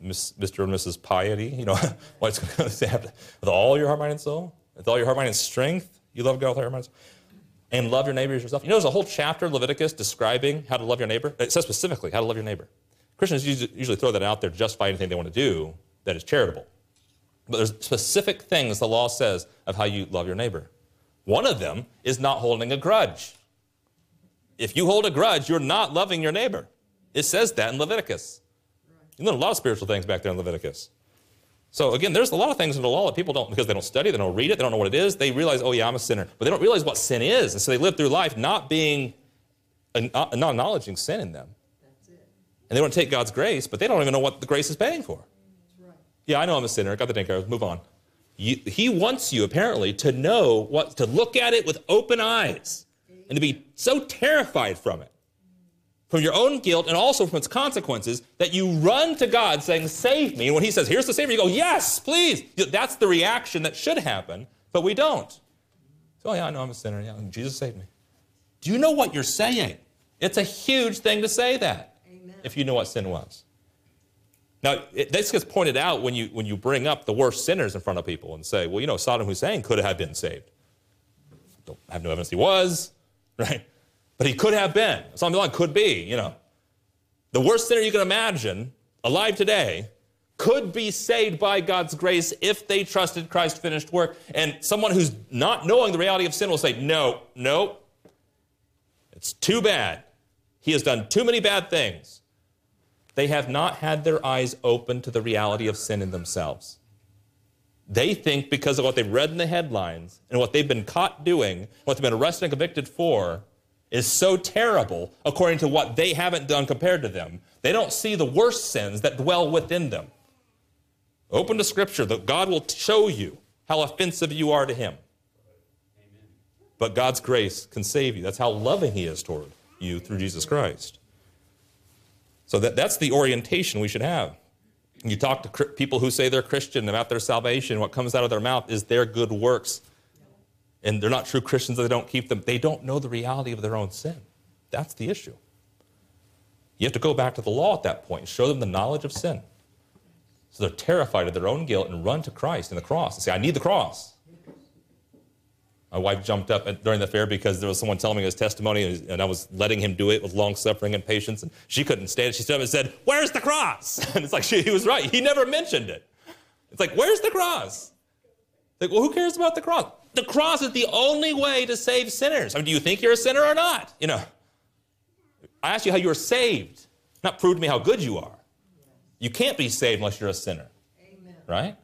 Mr. and Mrs. Piety, what's going to say, with all your heart, mind, and soul, with all your heart, mind, and strength, you love God with all your mind and soul, and love your neighbor as yourself. There's a whole chapter in Leviticus describing how to love your neighbor. It says specifically how to love your neighbor. Christians usually throw that out there to justify anything they want to do that is charitable. But there's specific things the law says of how you love your neighbor. One of them is not holding a grudge. If you hold a grudge, you're not loving your neighbor. It says that in Leviticus. You learn a lot of spiritual things back there in Leviticus. So again, there's a lot of things in the law that people don't, because they don't study, they don't read it, they don't know what it is. They realize, oh yeah, I'm a sinner. But they don't realize what sin is. And so they live through life not acknowledging sin in them. That's it. And they don't take God's grace, but they don't even know what the grace is paying for. That's right. Yeah, I know I'm a sinner. Got the taken care of. Move on. He wants you, apparently, to know to look at it with open eyes and to be so terrified from it, from your own guilt and also from its consequences, that you run to God saying, save me. And when he says, here's the Savior, you go, yes, please. That's the reaction that should happen, but we don't. So, oh, yeah, I know I'm a sinner. Yeah, Jesus saved me. Do you know what you're saying? It's a huge thing to say that. Amen. If you know what sin was. Now, this gets pointed out when you bring up the worst sinners in front of people and say, well, Saddam Hussein could have been saved. Don't have no evidence he was, right? But he could have been. Something like could be, The worst sinner you can imagine, alive today, could be saved by God's grace if they trusted Christ's finished work. And someone who's not knowing the reality of sin will say, no, it's too bad. He has done too many bad things. They have not had their eyes open to the reality of sin in themselves. They think because of what they've read in the headlines and what they've been caught doing, what they've been arrested and convicted for, is so terrible according to what they haven't done compared to them. They don't see the worst sins that dwell within them. Open to Scripture, that God will show you how offensive you are to him. Amen. But God's grace can save you. That's how loving he is toward you through Jesus Christ. So that's the orientation we should have. You talk to people who say they're Christian about their salvation, what comes out of their mouth is their good works. And they're not true Christians, they don't keep them. They don't know the reality of their own sin. That's the issue. You have to go back to the law at that point and show them the knowledge of sin. So they're terrified of their own guilt and run to Christ and the cross and say, I need the cross. My wife jumped up during the fair because there was someone telling me his testimony, and I was letting him do it with long suffering and patience, and she couldn't stand it. She stood up and said, where's the cross? And it's like, he was right. He never mentioned it. It's like, where's the cross? Like, well, who cares about the cross? The cross is the only way to save sinners. Do you think you're a sinner or not? I asked you how you were saved, not prove to me how good you are. You can't be saved unless you're a sinner. Amen. Right?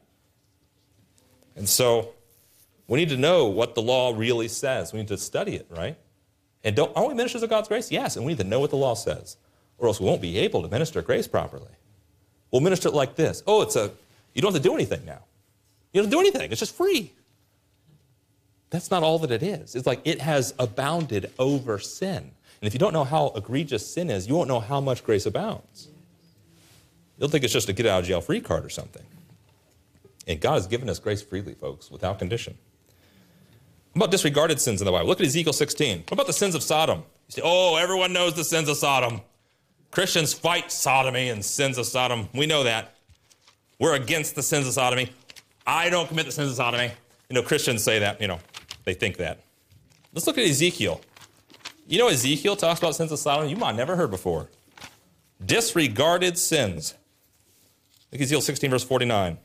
And so we need to know what the law really says. We need to study it, right? And aren't we ministers of God's grace? Yes, and we need to know what the law says, or else we won't be able to minister grace properly. We'll minister it like this. Oh, you don't have to do anything now. You don't have to do anything. It's just free. That's not all that it is. It's like it has abounded over sin. And if you don't know how egregious sin is, you won't know how much grace abounds. You'll think it's just a get-out-of-jail-free card or something. And God has given us grace freely, folks, without condition. What about disregarded sins in the Bible? Look at Ezekiel 16. What about the sins of Sodom? You say, oh, everyone knows the sins of Sodom. Christians fight sodomy and sins of Sodom. We know that. We're against the sins of sodomy. I don't commit the sins of sodomy. Christians say that, they think that. Let's look at Ezekiel. Ezekiel talks about sins of Sodom you might have never heard before. Disregarded sins. Look at Ezekiel 16, verse 49.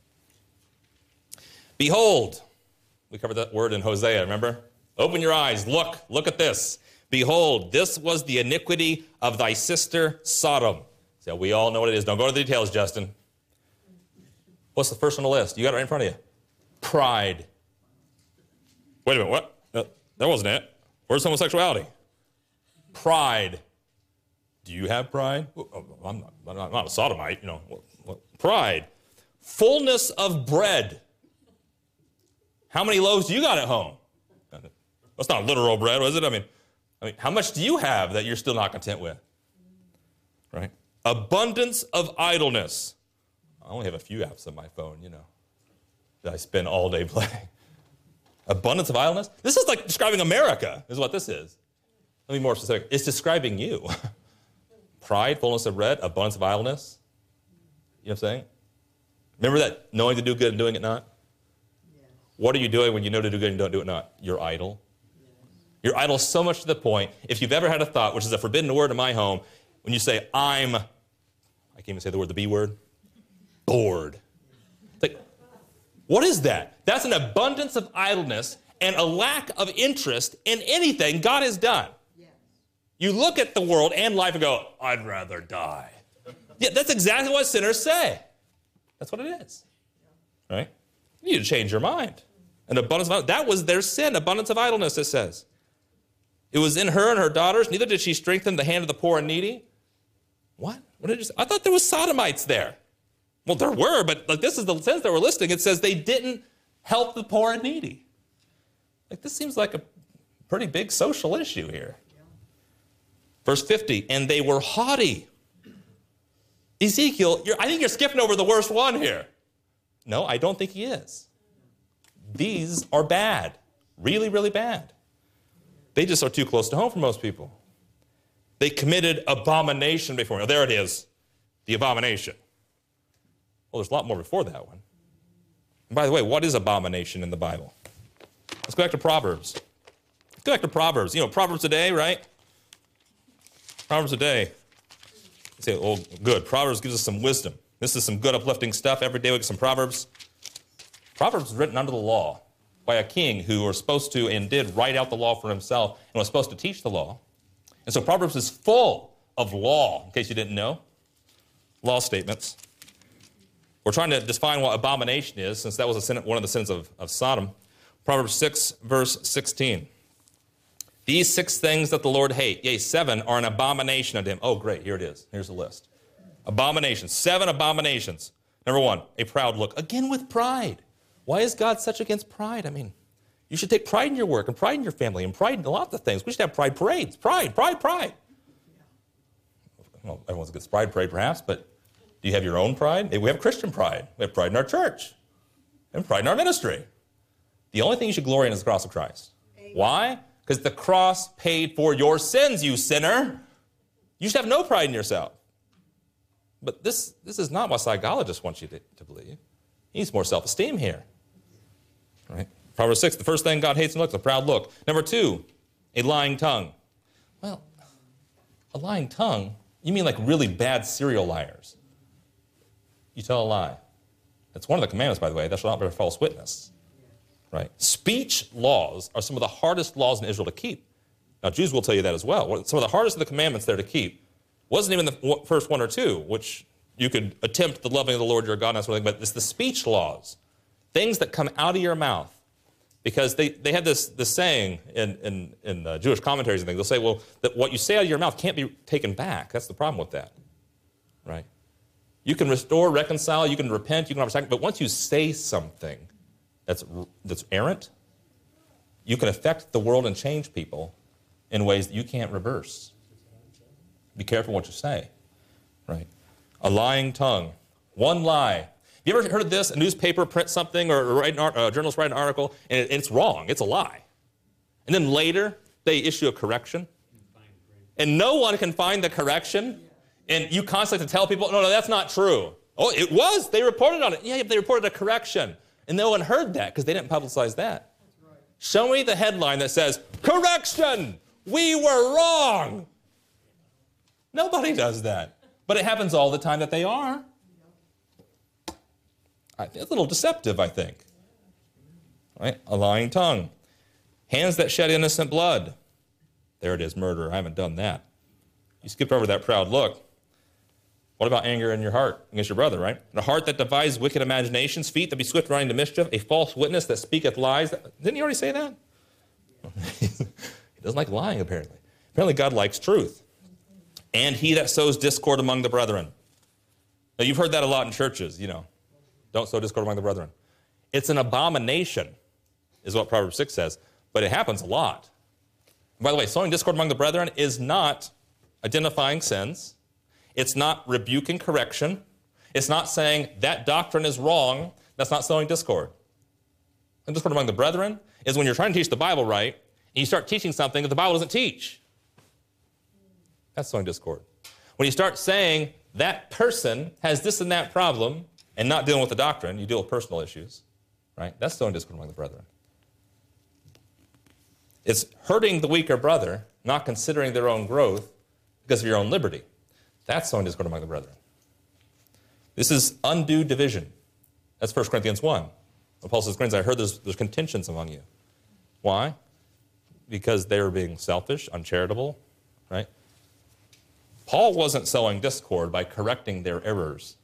Behold, we covered that word in Hosea, remember? Open your eyes, look at this. Behold, this was the iniquity of thy sister Sodom. So we all know what it is. Don't go to the details, Justin. What's the first on the list? You got it right in front of you. Pride. Wait a minute, what? That wasn't it. Where's homosexuality? Pride. Do you have pride? I'm not a sodomite, Pride. Fullness of bread. How many loaves do you got at home? That's not literal bread, is it? I mean, how much do you have that you're still not content with? Right? Abundance of idleness. I only have a few apps on my phone, that I spend all day playing. Abundance of idleness? This is like describing America, is what this is. Let me be more specific. It's describing you. Pride, fullness of bread, abundance of idleness. You know what I'm saying? Remember that knowing to do good and doing it not? Yes. What are you doing when you know to do good and don't do it not? You're idle. Yes. You're idle so much to the point, if you've ever had a thought, which is a forbidden word in my home, when you say, I can't even say the word, the B word, bored. It's like, what is that? That's an abundance of idleness and a lack of interest in anything God has done. Yes. You look at the world and life and go, I'd rather die. Yeah, that's exactly what sinners say. That's what it is. Right? You need to change your mind. An abundance of that was their sin, abundance of idleness, it says. It was in her and her daughters, neither did she strengthen the hand of the poor and needy. What? What did you say? I thought there was sodomites there. Well, there were, but like this is the sense that we're listing. It says they didn't help the poor and needy. Like this seems like a pretty big social issue here. Verse 50, and they were haughty. Ezekiel, I think you're skipping over the worst one here. No, I don't think he is. These are bad. Really, really bad. They just are too close to home for most people. They committed abomination before me. Oh, there it is. The abomination. Well, there's a lot more before that one. And by the way, what is abomination in the Bible? Let's go back to Proverbs. Let's go back to Proverbs. You know, Proverbs a day, right? Proverbs a day. You say, oh, good. Proverbs gives us some wisdom. This is some good uplifting stuff. Every day we get some Proverbs. Proverbs is written under the law by a king who was supposed to and did write out the law for himself and was supposed to teach the law. And so Proverbs is full of law, in case you didn't know. Law statements. We're trying to define what abomination is, since that was one of the sins of Sodom. Proverbs 6, verse 16. These 6 things that the Lord hates, yea, 7 are an abomination unto him. Oh, great, here it is. Here's the list. Abominations, 7 abominations. Number 1, a proud look. Again with pride. Why is God such against pride? I mean, you should take pride in your work and pride in your family and pride in a lot of things. We should have pride parades. Pride. Well, everyone's against pride parade perhaps, but do you have your own pride? Maybe we have Christian pride. We have pride in our church and pride in our ministry. The only thing you should glory in is the cross of Christ. Amen. Why? Because the cross paid for your sins, you sinner. You should have no pride in yourself. But this is not what psychologists want you to believe. He needs more self-esteem here. Right? Proverbs 6, the first thing God hates and looks, a proud look. Number 2, a lying tongue. Well, a lying tongue, you mean like really bad serial liars. You tell a lie. That's one of the commandments, by the way. Thou shalt not bear false witness. Right? Speech laws are some of the hardest laws in Israel to keep. Now, Jews will tell you that as well. Some of the hardest of the commandments there to keep wasn't even the first 1 or 2, which you could attempt the loving of the Lord your God and that sort of thing, but it's the speech laws, things that come out of your mouth. Because they have this saying in Jewish commentaries and things. They'll say, well, that what you say out of your mouth can't be taken back. That's the problem with that. Right? You can restore, reconcile, you can repent, you can offer sacrifice, but once you say something that's errant, you can affect the world and change people in ways that you can't reverse. Be careful what you say. Right? A lying tongue. One lie. Have you ever heard of this? A newspaper prints something or a journalist write an article and it's wrong. It's a lie. And then later they issue a correction. And no one can find the correction. And you constantly have to tell people, no, that's not true. Oh, it was. They reported on it. Yeah, they reported a correction. And no one heard that because they didn't publicize that. Right. Show me the headline that says, correction, we were wrong. Nobody does that. But it happens all the time that they are. It's a little deceptive, I think. Right? A lying tongue. Hands that shed innocent blood. There it is, murder. I haven't done that. You skipped over that proud look. What about anger in your heart against your brother, right? And a heart that devises wicked imaginations, feet that be swift running to mischief, a false witness that speaketh lies. Didn't he already say that? He doesn't like lying, apparently. Apparently God likes truth. And he that sows discord among the brethren. Now, you've heard that a lot in churches, you know. Don't sow discord among the brethren. It's an abomination, is what Proverbs 6 says, but it happens a lot. And by the way, sowing discord among the brethren is not identifying sins. It's not rebuking correction. It's not saying that doctrine is wrong. That's not sowing discord. And discord among the brethren is when you're trying to teach the Bible right, and you start teaching something that the Bible doesn't teach. That's sowing discord. When you start saying that person has this and that problem, and not dealing with the doctrine, you deal with personal issues, right? That's sowing discord among the brethren. It's hurting the weaker brother, not considering their own growth because of your own liberty. That's sowing discord among the brethren. This is undue division. That's 1 Corinthians 1. When Paul says, Corinthians, I heard there's contentions among you. Why? Because they were being selfish, uncharitable, right? Paul wasn't sowing discord by correcting their errors.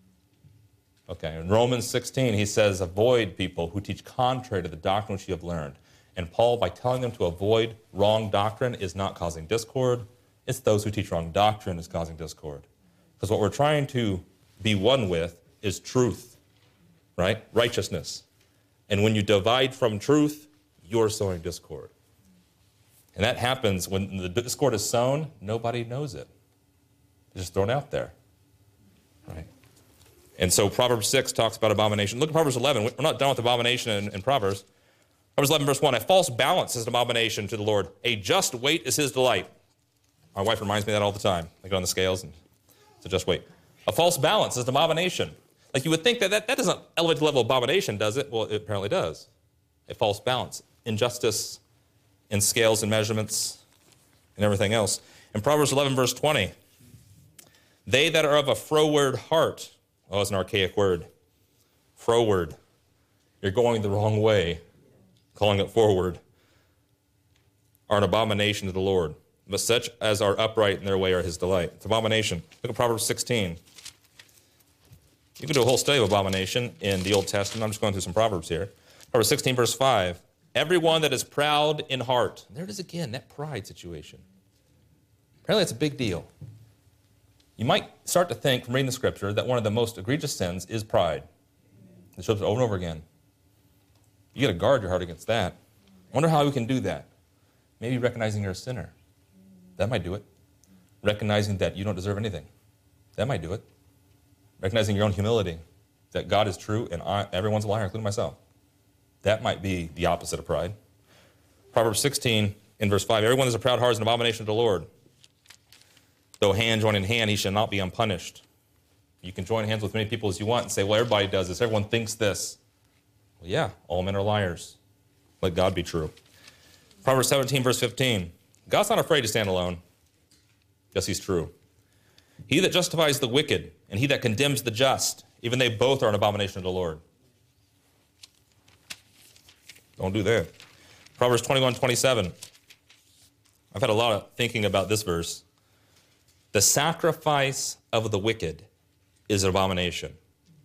Okay, in Romans 16, he says, avoid people who teach contrary to the doctrine which you have learned. And Paul, by telling them to avoid wrong doctrine, is not causing discord. It's those who teach wrong doctrine is causing discord. Because what we're trying to be one with is truth, right? Righteousness. And when you divide from truth, you're sowing discord. And that happens when the discord is sown, nobody knows it. It's just thrown out there, right? And so Proverbs 6 talks about abomination. Look at Proverbs 11. We're not done with abomination in Proverbs. Proverbs 11, verse 1, a false balance is an abomination to the Lord. A just weight is his delight. My wife reminds me of that all the time. I go on the scales and it's a just weight. A false balance is an abomination. Like you would think that doesn't elevate to the level of abomination, does it? Well, it apparently does. A false balance. Injustice in scales and measurements and everything else. In Proverbs 11, verse 20, they that are of a froward heart, oh, it's an archaic word, froward, you're going the wrong way, calling it forward, are an abomination to the Lord. But such as are upright in their way are his delight. It's abomination. Look at Proverbs 16. You can do a whole study of abomination in the Old Testament. I'm just going through some Proverbs here. Proverbs 16, verse 5. Everyone that is proud in heart. There it is again, that pride situation. Apparently it's a big deal. You might start to think from reading the scripture that one of the most egregious sins is pride. It shows up over and over again. You got to guard your heart against that. I wonder how we can do that. Maybe recognizing you're a sinner. That might do it. Recognizing that you don't deserve anything. That might do it. Recognizing your own humility, that God is true and everyone's a liar, including myself. That might be the opposite of pride. Proverbs 16 in verse 5, everyone that is a proud heart is an abomination to the Lord. Though hand join in hand, he shall not be unpunished. You can join hands with many people as you want and say, well, everybody does this. Everyone thinks this. Well, yeah, all men are liars. Let God be true. Proverbs 17, verse 15. God's not afraid to stand alone. Yes, he's true. He that justifies the wicked and he that condemns the just, even they both are an abomination to the Lord. Don't do that. Proverbs 21, 27. I've had a lot of thinking about this verse. The sacrifice of the wicked is an abomination.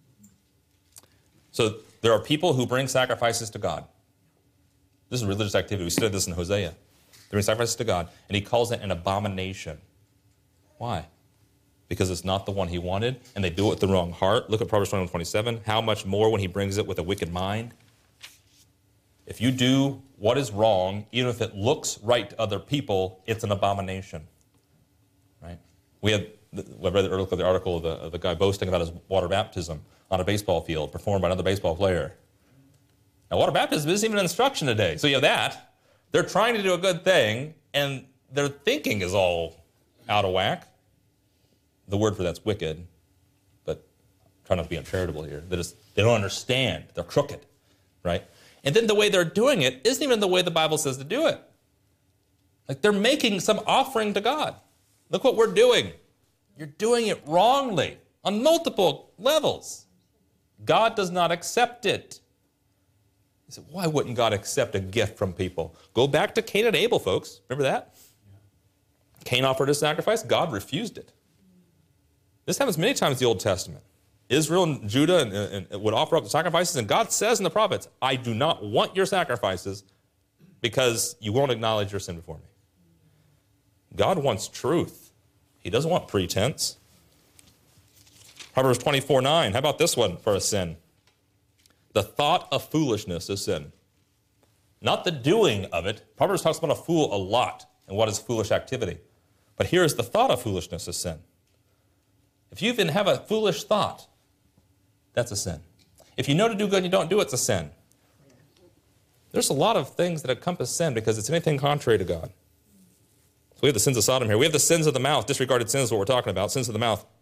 So there are people who bring sacrifices to God. This is a religious activity. We studied this in Hosea. They bring sacrifices to God, and he calls it an abomination. Why? Because it's not the one he wanted, and they do it with the wrong heart. Look at Proverbs 21, 27. How much more when he brings it with a wicked mind? If you do what is wrong, even if it looks right to other people, it's an abomination. Right? I read the article of the guy boasting about his water baptism on a baseball field performed by another baseball player. Now, water baptism isn't even an instruction today. So you have that. They're trying to do a good thing, and their thinking is all out of whack. The word for that's wicked, but try not to be uncharitable here. They don't understand. They're crooked, right? And then the way they're doing it isn't even the way the Bible says to do it. Like they're making some offering to God. Look what we're doing. You're doing it wrongly on multiple levels. God does not accept it. You say, why wouldn't God accept a gift from people? Go back to Cain and Abel, folks. Remember that? Cain offered a sacrifice. God refused it. This happens many times in the Old Testament. Israel and Judah would offer up the sacrifices, and God says in the prophets, I do not want your sacrifices because you won't acknowledge your sin before me. God wants truth. He doesn't want pretense. Proverbs 24:9. How about this one for a sin? The thought of foolishness is sin. Not the doing of it. Proverbs talks about a fool a lot and what is foolish activity. But here is the thought of foolishness is sin. If you even have a foolish thought, that's a sin. If you know to do good and you don't do it, it's a sin. There's a lot of things that encompass sin because it's anything contrary to God. So we have the sins of Sodom here. We have the sins of the mouth. Disregarded sins is what we're talking about. Sins of the mouth.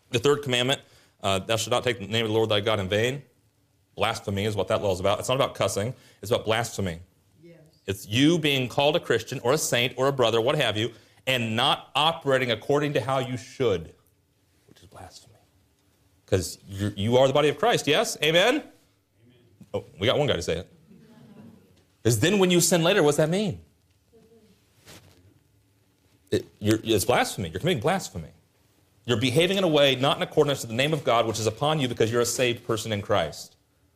The third commandment, thou shalt not take the name of the Lord thy God in vain. Blasphemy is what that law is about. It's not about cussing. It's about blasphemy. Yes. It's you being called a Christian or a saint or a brother, what have you, and not operating according to how you should, which is blasphemy. Because you are the body of Christ, yes? Amen? Amen? Oh, we got one guy to say it. Because then when you sin later, what's that mean? It's blasphemy. You're committing blasphemy. You're behaving in a way not in accordance to the name of God, which is upon you because you're a saved person in Christ.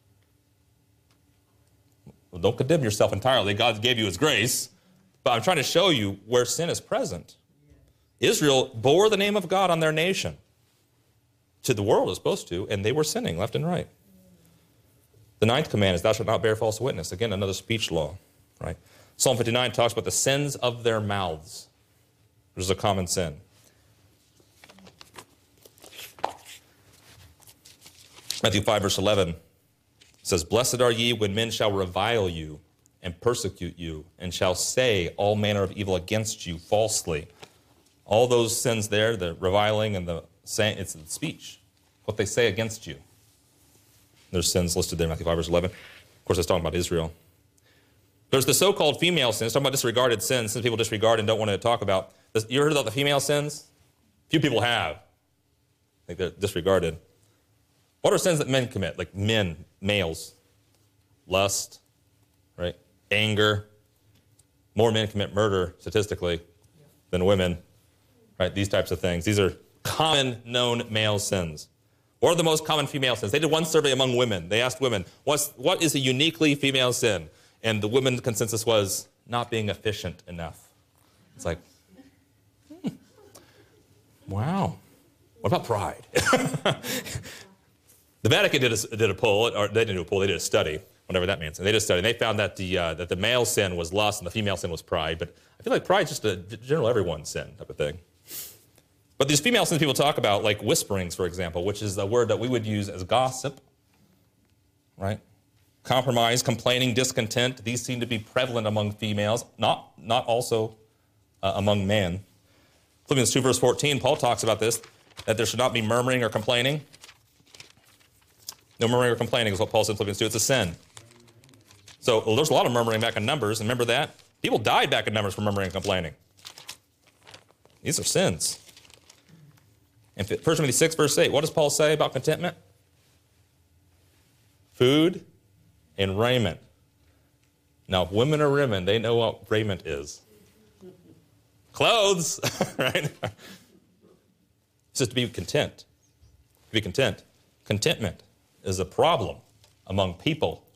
Well, don't condemn yourself entirely. God gave you his grace. But I'm trying to show you where sin is present. Israel bore the name of God on their nation. To the world is supposed to, and they were sinning left and right. The ninth command is, thou shalt not bear false witness. Again, another speech law, right? Psalm 59 talks about the sins of their mouths, which is a common sin. Matthew 5, verse 11 says, blessed are ye when men shall revile you and persecute you, and shall say all manner of evil against you falsely. All those sins there, the reviling and the saying, it's the speech, what they say against you. There's sins listed there in Matthew 5, verse 11. Of course, it's talking about Israel. There's the so-called female sins, talking about disregarded sins, sins people disregard and don't want to talk about. You heard about the female sins? Few people have. I think they're disregarded. What are sins that men commit? Like men, males. Lust, right? Anger. More men commit murder, statistically, than women. Right? These types of things. These are common known male sins. What are the most common female sins? They did one survey among women. They asked women, what is a uniquely female sin? And the women's consensus was not being efficient enough. It's like, wow. What about pride? The Vatican did a poll, or they didn't do a poll, they did a study, whatever that means. And they did a study, and they found that the male sin was lust and the female sin was pride. But I feel like pride is just a general everyone's sin type of thing. But these female sins people talk about, like whisperings, for example, which is a word that we would use as gossip, right? Compromise, complaining, discontent. These seem to be prevalent among females, not also among men. Philippians 2, verse 14, Paul talks about this, that there should not be murmuring or complaining. No murmuring or complaining is what Paul said in Philippians 2. It's a sin. So there's a lot of murmuring back in Numbers. And remember that? People died back in Numbers for murmuring and complaining. These are sins. In 1 Timothy 6, verse 8, what does Paul say about contentment? Food and raiment. Now, if women are women, they know what raiment is. Clothes, right? It says to be content. To be content. Contentment is a problem among people.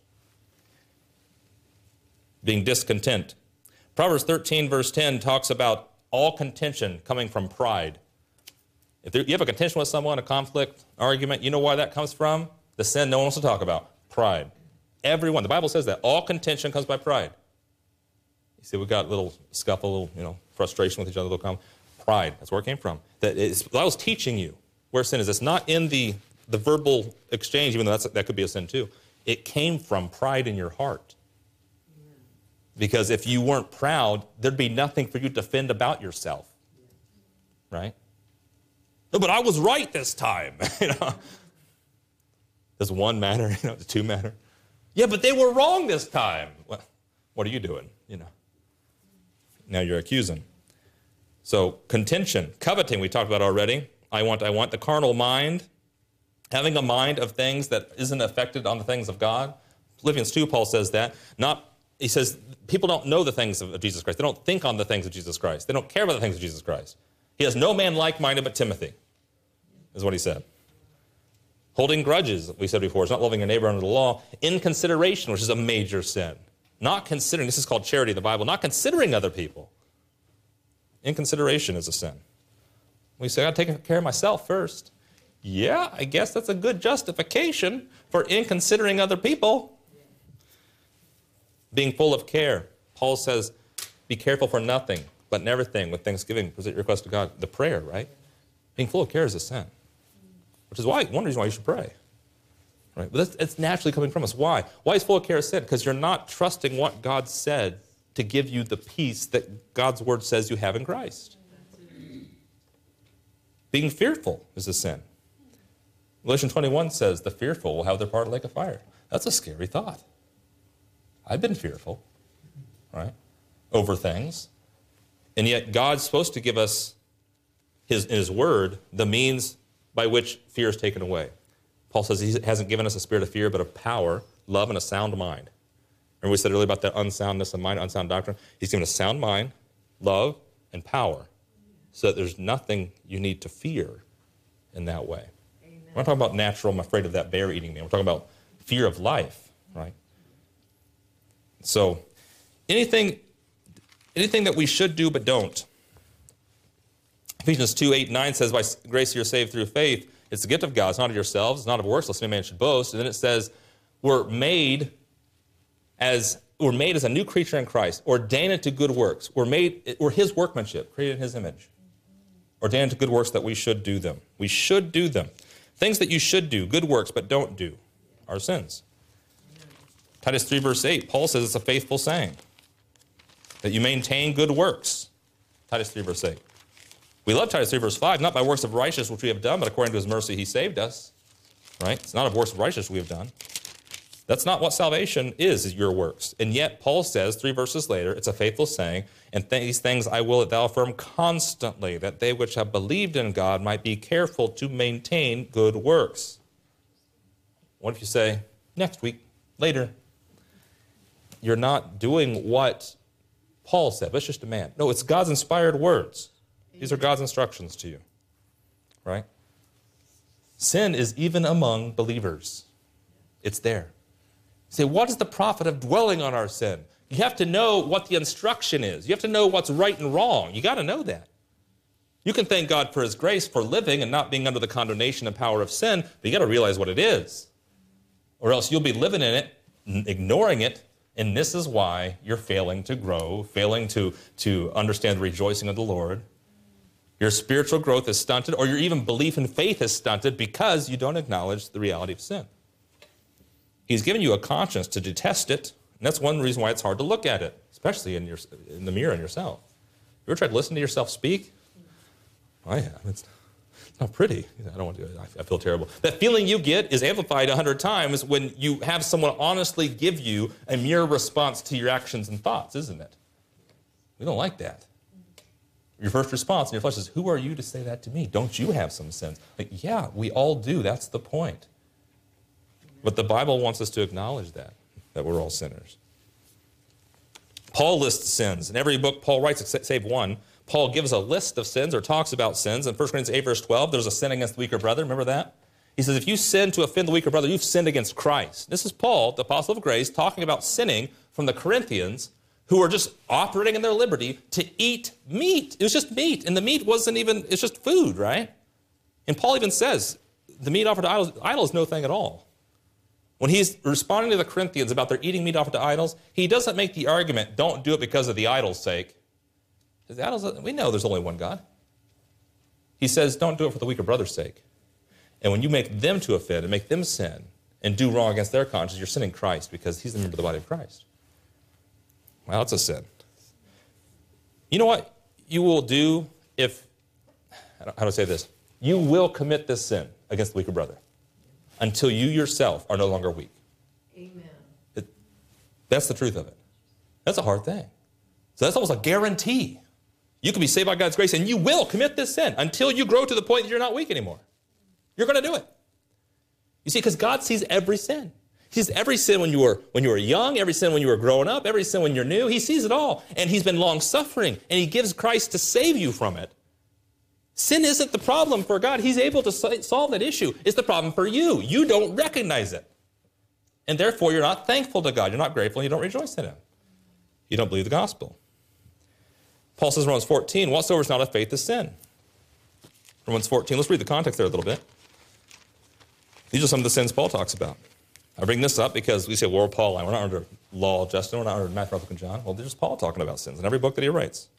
Being discontent. Proverbs 13, verse 10 talks about all contention coming from pride. If you have a contention with someone, a conflict, argument, you know why that comes from? The sin no one wants to talk about. Pride. Everyone. The Bible says that. All contention comes by pride. You see, we've got a little scuffle, frustration with each other. Pride. That's where it came from. The Bible's teaching you where sin is. It's not in the verbal exchange, even though that could be a sin too. It came from pride in your heart. Because if you weren't proud, there'd be nothing for you to defend about yourself. Right? No, but I was right this time. Does one matter? Does two matter? Yeah, but they were wrong this time. Well, what are you doing? Now you're accusing. So contention, coveting, we talked about already. I want. The carnal mind, having a mind of things that isn't affected on the things of God. Philippians 2, Paul says that. He says people don't know the things of Jesus Christ. They don't think on the things of Jesus Christ. They don't care about the things of Jesus Christ. He has no man like-minded but Timothy, is what he said. Holding grudges, we said before, is not loving your neighbor under the law. Inconsideration, which is a major sin. Not considering, this is called charity in the Bible, not considering other people. Inconsideration is a sin. We say, I got to take care of myself first. Yeah, I guess that's a good justification for inconsidering other people. Being full of care. Paul says, be careful for nothing, but in everything with thanksgiving, present your request to God. The prayer, right? Being full of care is a sin. Which is one reason why you should pray. Right? But it's naturally coming from us. Why? Why is full of care a sin? Because you're not trusting what God said to give you the peace that God's word says you have in Christ. Being fearful is a sin. Revelation 21 says, the fearful will have their part in the lake of fire. That's a scary thought. I've been fearful, right, over things. And yet God's supposed to give us, in his word, the means by which fear is taken away. Paul says he hasn't given us a spirit of fear, but of power, love, and a sound mind. Remember we said earlier about that unsoundness of mind, unsound doctrine? He's given a sound mind, love, and power, so that there's nothing you need to fear in that way. Amen. We're not talking about natural, I'm afraid of that bear eating me. We're talking about fear of life, right? So anything that we should do but don't. Ephesians 2:8-9 says, by grace you're saved through faith. It's the gift of God. It's not of yourselves. It's not of works, lest any man should boast. And then it says, we're made as a new creature in Christ, ordained unto good works. We're his workmanship, created in his image. Ordained unto good works that we should do them. We should do them. Things that you should do, good works, but don't do, are sins. Titus 3 verse 8, Paul says it's a faithful saying, that you maintain good works. Titus 3 verse 8. We love Titus 3 verse 5, not by works of righteousness which we have done, but according to his mercy he saved us. Right? It's not of works of righteousness we have done. That's not what salvation is your works. And yet Paul says 3 verses later, it's a faithful saying, and these things I will that thou affirm constantly, that they which have believed in God might be careful to maintain good works. What if you say, next week, later? You're not doing what Paul said. Let's just demand. No, it's God's inspired words. These are God's instructions to you, right? Sin is even among believers. It's there. You say, what is the profit of dwelling on our sin? You have to know what the instruction is. You have to know what's right and wrong. You got to know that. You can thank God for his grace for living and not being under the condemnation and power of sin, but you got to realize what it is. Or else you'll be living in it, ignoring it, and this is why you're failing to grow, failing to understand the rejoicing of the Lord. Your spiritual growth is stunted, or your even belief in faith is stunted because you don't acknowledge the reality of sin. He's given you a conscience to detest it, and that's one reason why it's hard to look at it, especially in the mirror in yourself. You ever tried to listen to yourself speak? I have. It's not pretty. I don't want to do it. I feel terrible. That feeling you get is amplified 100 times when you have someone honestly give you a mirror response to your actions and thoughts, isn't it? We don't like that. Your first response in your flesh is, who are you to say that to me? Don't you have some sins? Like, yeah, we all do. That's the point. But the Bible wants us to acknowledge that we're all sinners. Paul lists sins. In every book Paul writes, save one, Paul gives a list of sins or talks about sins. In 1 Corinthians 8, verse 12, there's a sin against the weaker brother. Remember that? He says, if you sin to offend the weaker brother, you've sinned against Christ. This is Paul, the apostle of grace, talking about sinning from the Corinthians who are just operating in their liberty to eat meat. It was just meat, and the meat wasn't even, it's just food, right? And Paul even says, the meat offered to idols is no thing at all. When he's responding to the Corinthians about their eating meat offered to idols, he doesn't make the argument, don't do it because of the idol's sake. Because the idols, we know there's only one God. He says, don't do it for the weaker brother's sake. And when you make them to offend and make them sin and do wrong against their conscience, you're sinning Christ because he's the member of the body of Christ. Well, it's a sin. You know what you will do if, how do I say this? You will commit this sin against the weaker brother until you yourself are no longer weak. Amen. That's the truth of it. That's a hard thing. So that's almost a guarantee. You can be saved by God's grace and you will commit this sin until you grow to the point that you're not weak anymore. You're going to do it. You see, because God sees every sin. He sees every sin when you were young, every sin when you were growing up, every sin when you're new. He sees it all. And he's been long-suffering, and he gives Christ to save you from it. Sin isn't the problem for God. He's able to solve that issue. It's the problem for you. You don't recognize it. And therefore, you're not thankful to God. You're not grateful, and you don't rejoice in him. You don't believe the gospel. Paul says in Romans 14, whatsoever is not of faith is sin. Romans 14, let's read the context there a little bit. These are some of the sins Paul talks about. I bring this up because we say, well, we're Paul. We're not under law, Justin. We're not under Matthew, Mark, and John. Well, there's Paul talking about sins in every book that he writes.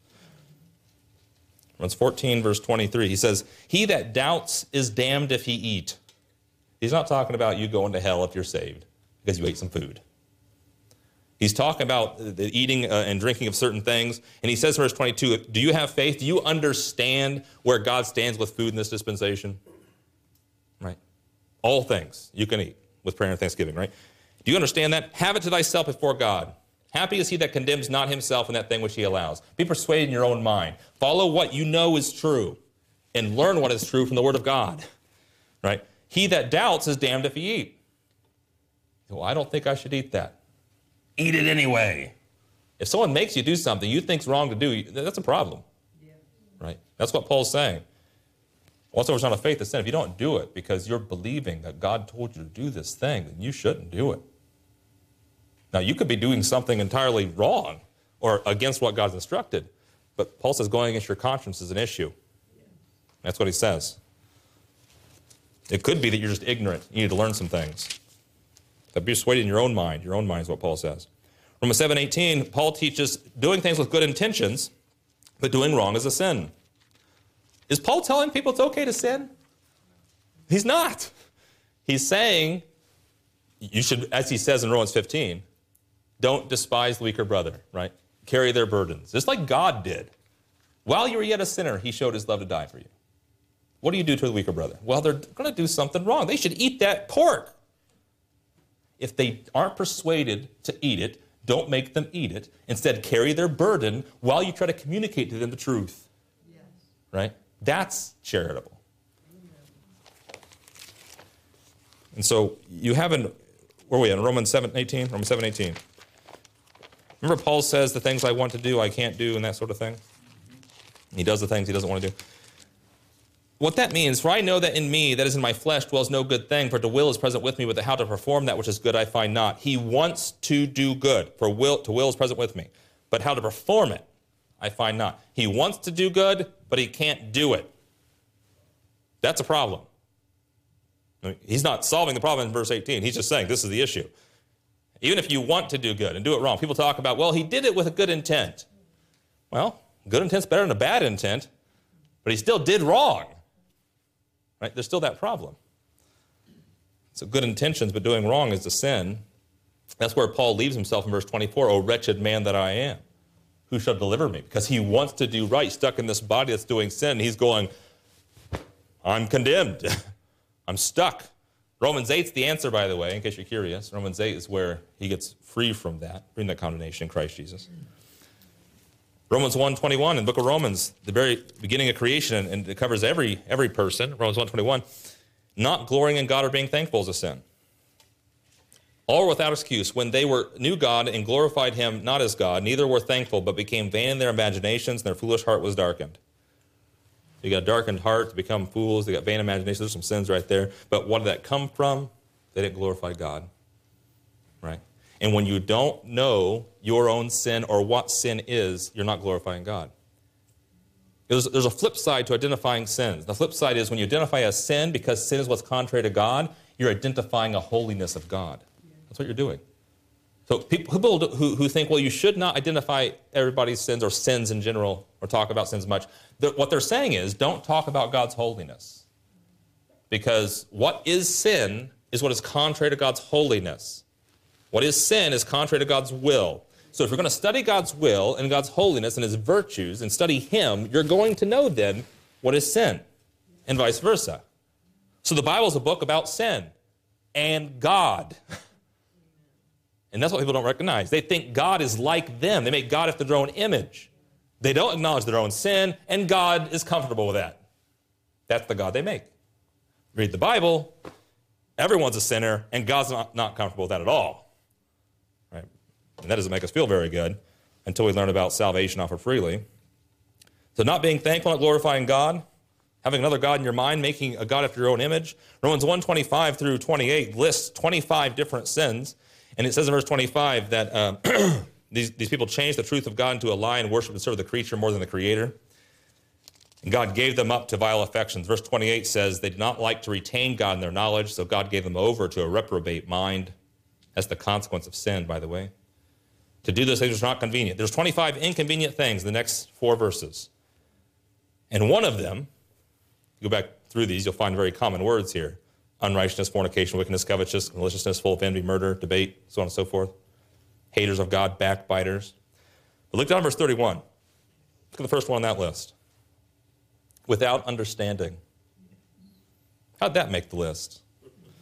Romans 14, verse 23, he says, he that doubts is damned if he eat. He's not talking about you going to hell if you're saved because you ate some food. He's talking about the eating and drinking of certain things. And he says in verse 22, do you have faith? Do you understand where God stands with food in this dispensation? Right? All things you can eat with prayer and thanksgiving, right? Do you understand that? Have it to thyself before God. Happy is he that condemns not himself in that thing which he allows. Be persuaded in your own mind. Follow what you know is true and learn what is true from the word of God, right? He that doubts is damned if he eat. Well, I don't think I should eat that. Eat it anyway. If someone makes you do something you think's wrong to do, that's a problem, right? That's what Paul's saying. Whatsoever is not of faith is sin. If you don't do it because you're believing that God told you to do this thing, then you shouldn't do it. Now, you could be doing something entirely wrong or against what God's instructed, but Paul says going against your conscience is an issue. That's what he says. It could be that you're just ignorant. You need to learn some things. But be persuaded in your own mind. Your own mind is what Paul says. Romans 7:18, Paul teaches doing things with good intentions, but doing wrong is a sin. Is Paul telling people it's okay to sin? He's not. He's saying you should, as he says in Romans 15, don't despise the weaker brother, right? Carry their burdens, just like God did. While you were yet a sinner, he showed his love to die for you. What do you do to the weaker brother? Well, they're going to do something wrong. They should eat that pork. If they aren't persuaded to eat it, don't make them eat it. Instead, carry their burden while you try to communicate to them the truth. Yes. Right? That's charitable. Amen. And so you have where are we at? Romans 7:18? Romans 7:18. Remember Paul says the things I want to do, I can't do, and that sort of thing? He does the things he doesn't want to do. What that means, for I know that in me, that is in my flesh, dwells no good thing, for the will is present with me, but the how to perform that which is good I find not. He wants to do good, for to will is present with me, but how to perform it I find not. He wants to do good, but he can't do it. That's a problem. I mean, he's not solving the problem in verse 18. He's just saying this is the issue. Even if you want to do good and do it wrong, people talk about, well, he did it with a good intent. Well, good intent's better than a bad intent, but he still did wrong. Right? There's still that problem. So good intentions, but doing wrong is a sin. That's where Paul leaves himself in verse 24, O wretched man that I am, who shall deliver me? Because he wants to do right, stuck in this body that's doing sin. He's going, I'm condemned. I'm stuck. Romans 8's the answer, by the way, in case you're curious. Romans 8 is where he gets free from that condemnation in Christ Jesus. Romans 1:21 in the book of Romans, the very beginning of creation, and it covers every person. Romans 1:21, not glorying in God or being thankful is a sin. All were without excuse. When they knew God and glorified him not as God, neither were thankful, but became vain in their imaginations, and their foolish heart was darkened. You got a darkened heart to become fools. They got vain imaginations. There's some sins right there. But what did that come from? They didn't glorify God. Right? And when you don't know your own sin or what sin is, you're not glorifying God. There's a flip side to identifying sins. The flip side is when you identify a sin because sin is what's contrary to God, you're identifying a holiness of God. That's what you're doing. So people who think, well, you should not identify everybody's sins or sins in general or talk about sins much, what they're saying is don't talk about God's holiness. Because what is sin is what is contrary to God's holiness. What is sin is contrary to God's will. So if you're going to study God's will and God's holiness and his virtues and study him, you're going to know then what is sin and vice versa. So the Bible is a book about sin and God. And that's what people don't recognize. They think God is like them. They make God after their own image. They don't acknowledge their own sin, and God is comfortable with that. That's the God they make. Read the Bible, everyone's a sinner, and God's not comfortable with that at all. Right? And that doesn't make us feel very good until we learn about salvation offered freely. So not being thankful, not glorifying God, having another God in your mind, making a God after your own image. Romans 1:25 through 28 lists 25 different sins. And it says in verse 25 that these people changed the truth of God into a lie and worshiped and served the creature more than the Creator. And God gave them up to vile affections. Verse 28 says they did not like to retain God in their knowledge, so God gave them over to a reprobate mind. That's the consequence of sin, by the way. To do those things was not convenient. There's 25 inconvenient things in the next 4 verses. And one of them, you go back through these, you'll find very common words here. Unrighteousness, fornication, wickedness, covetousness, maliciousness, full of envy, murder, debate, so on and so forth. Haters of God, backbiters. But look down at verse 31. Look at the first one on that list. Without understanding. How'd that make the list?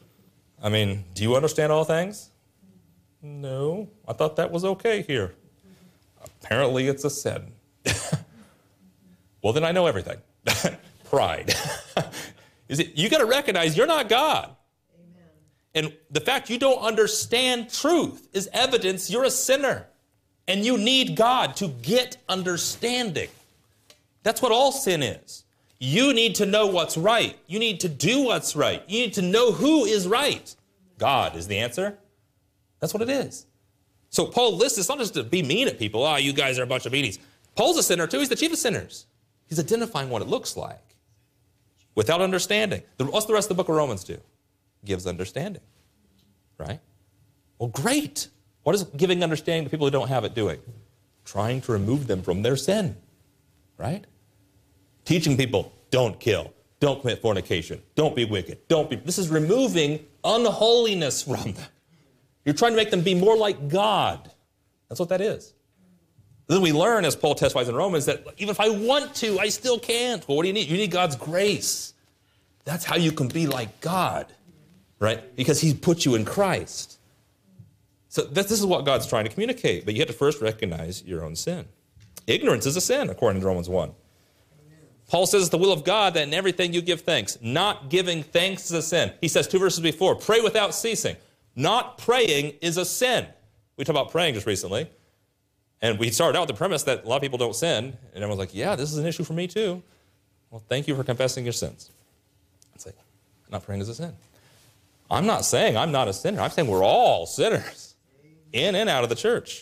I mean, do you understand all things? No, I thought that was okay here. Apparently it's a sin. Well, then I know everything. Pride. You got to recognize you're not God. Amen. And the fact you don't understand truth is evidence you're a sinner. And you need God to get understanding. That's what all sin is. You need to know what's right. You need to do what's right. You need to know who is right. God is the answer. That's what it is. So Paul lists, it's not just to be mean at people. You guys are a bunch of meanies. Paul's a sinner too. He's the chief of sinners. He's identifying what it looks like without understanding. What's the rest of the book of Romans do? Gives understanding, right? Well, great. What is giving understanding to people who don't have it doing? Trying to remove them from their sin, right? Teaching people, don't kill, don't commit fornication, don't be wicked, This is removing unholiness from them. You're trying to make them be more like God. That's what that is. Then we learn, as Paul testifies in Romans, that even if I want to, I still can't. Well, what do you need? You need God's grace. That's how you can be like God, right? Because he put you in Christ. So this is what God's trying to communicate. But you have to first recognize your own sin. Ignorance is a sin, according to Romans 1. Paul says it's the will of God that in everything you give thanks. Not giving thanks is a sin. He says 2 verses before, pray without ceasing. Not praying is a sin. We talked about praying just recently. And we started out with the premise that a lot of people don't sin. And everyone's like, yeah, this is an issue for me too. Well, thank you for confessing your sins. It's like, not praying is a sin. I'm not saying I'm not a sinner. I'm saying we're all sinners in and out of the church.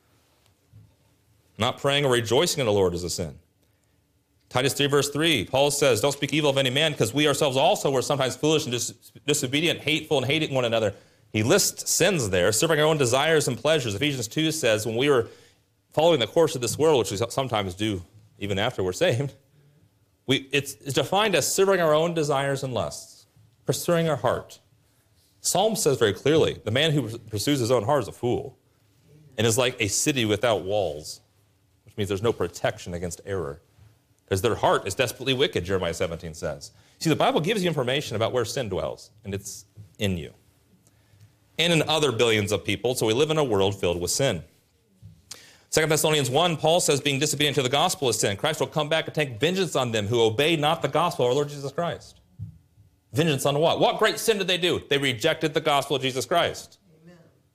Not praying or rejoicing in the Lord is a sin. Titus 3 verse 3, Paul says, don't speak evil of any man because we ourselves also were sometimes foolish and disobedient, hateful, and hating one another. He lists sins there, serving our own desires and pleasures. Ephesians 2 says, when we were following the course of this world, which we sometimes do even after we're saved, it's defined as serving our own desires and lusts, pursuing our heart. Psalm says very clearly, the man who pursues his own heart is a fool and is like a city without walls, which means there's no protection against error because their heart is desperately wicked, Jeremiah 17 says. See, the Bible gives you information about where sin dwells, and it's in you and in other billions of people, so we live in a world filled with sin. 2 Thessalonians 1, Paul says being disobedient to the gospel is sin. Christ will come back and take vengeance on them who obey not the gospel of our Lord Jesus Christ. Vengeance on what? What great sin did they do? They rejected the gospel of Jesus Christ. Amen.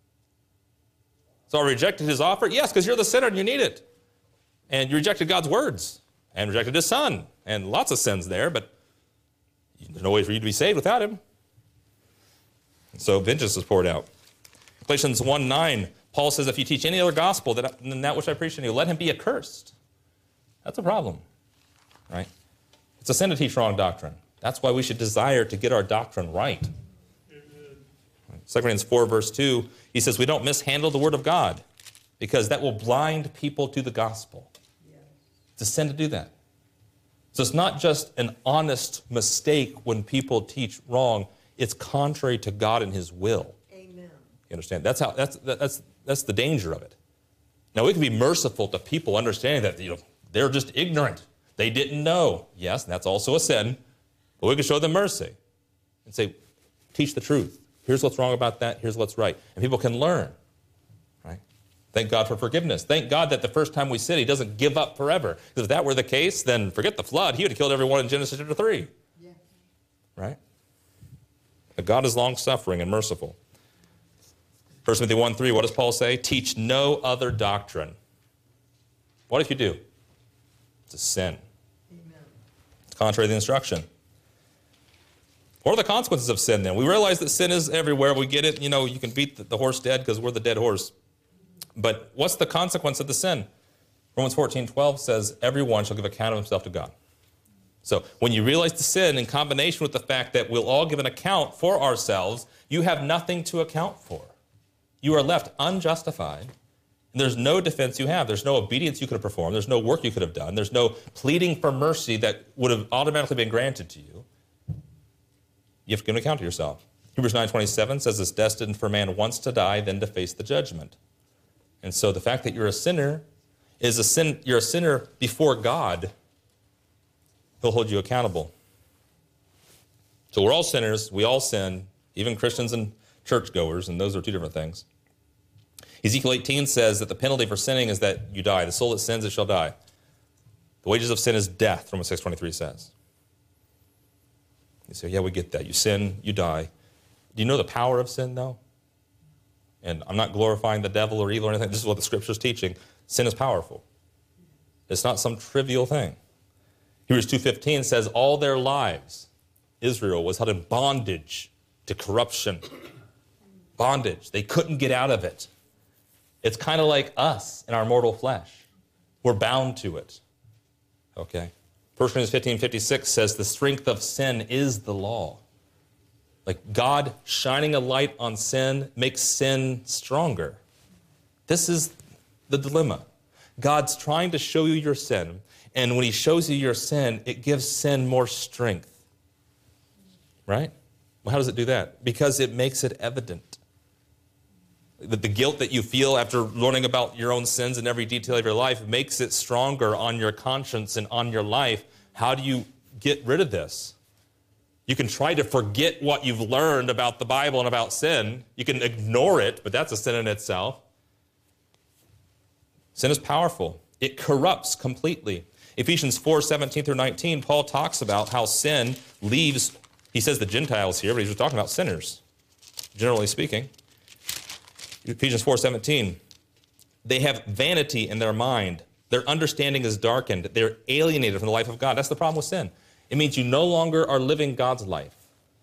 So I rejected his offer? Yes, because you're the sinner and you need it. And you rejected God's words and rejected his son. And lots of sins there, but there's no way for you to be saved without him. So vengeance is poured out. Galatians 1:9, Paul says, if you teach any other gospel than that which I preach to you, let him be accursed. That's a problem, right? It's a sin to teach wrong doctrine. That's why we should desire to get our doctrine right. 2 Corinthians 4, verse 2, he says, we don't mishandle the word of God because that will blind people to the gospel. Yes. It's a sin to do that. So it's not just an honest mistake when people teach wrong. It's contrary to God and his will. Amen. You understand? That's the danger of it. Now, we can be merciful to people understanding that they're just ignorant. They didn't know. Yes, and that's also a sin. But we can show them mercy and say, teach the truth. Here's what's wrong about that. Here's what's right. And people can learn, right? Thank God for forgiveness. Thank God that the first time we sin, he doesn't give up forever. Because if that were the case, then forget the flood. He would have killed everyone in Genesis chapter 3. Yeah. Right? But God is long-suffering and merciful. 1 Timothy 1:3, what does Paul say? Teach no other doctrine. What if you do? It's a sin. Amen. It's contrary to the instruction. What are the consequences of sin then? We realize that sin is everywhere. We get it. You can beat the horse dead because we're the dead horse. But what's the consequence of the sin? Romans 14:12 says, everyone shall give account of himself to God. So when you realize the sin in combination with the fact that we'll all give an account for ourselves, you have nothing to account for. You are left unjustified, and there's no defense you have. There's no obedience you could have performed. There's no work you could have done. There's no pleading for mercy that would have automatically been granted to you. You have to give an account to yourself. Hebrews 9:27 says it's destined for man once to die, then to face the judgment. And so the fact that you're a sinner is a sin. You're a sinner before God. He'll hold you accountable. So we're all sinners. We all sin. even Christians and churchgoers, and those are two different things. Ezekiel 18 says that the penalty for sinning is that you die. The soul that sins, it shall die. The wages of sin is death, Romans 6:23 says. You say, yeah, we get that. You sin, you die. Do you know the power of sin, though? And I'm not glorifying the devil or evil or anything. This is what the Scripture's teaching. Sin is powerful. It's not some trivial thing. Hebrews 2:15 says, all their lives, Israel was held in bondage to corruption. Bondage. They couldn't get out of it. It's kind of like us in our mortal flesh. We're bound to it. Okay? 1 Corinthians 15:56 says, the strength of sin is the law. Like God shining a light on sin makes sin stronger. This is the dilemma. God's trying to show you your sin, and when he shows you your sin, it gives sin more strength. Right? Well, how does it do that? Because it makes it evident. The guilt that you feel after learning about your own sins in every detail of your life makes it stronger on your conscience and on your life. How do you get rid of this? You can try to forget what you've learned about the Bible and about sin. You can ignore it, but that's a sin in itself. Sin is powerful. It corrupts completely. Ephesians 4:17-19, Paul talks about how sin leaves, he says the Gentiles here, but he's talking about sinners, generally speaking. Ephesians 4:17, they have vanity in their mind. Their understanding is darkened. They're alienated from the life of God. That's the problem with sin. It means you no longer are living God's life.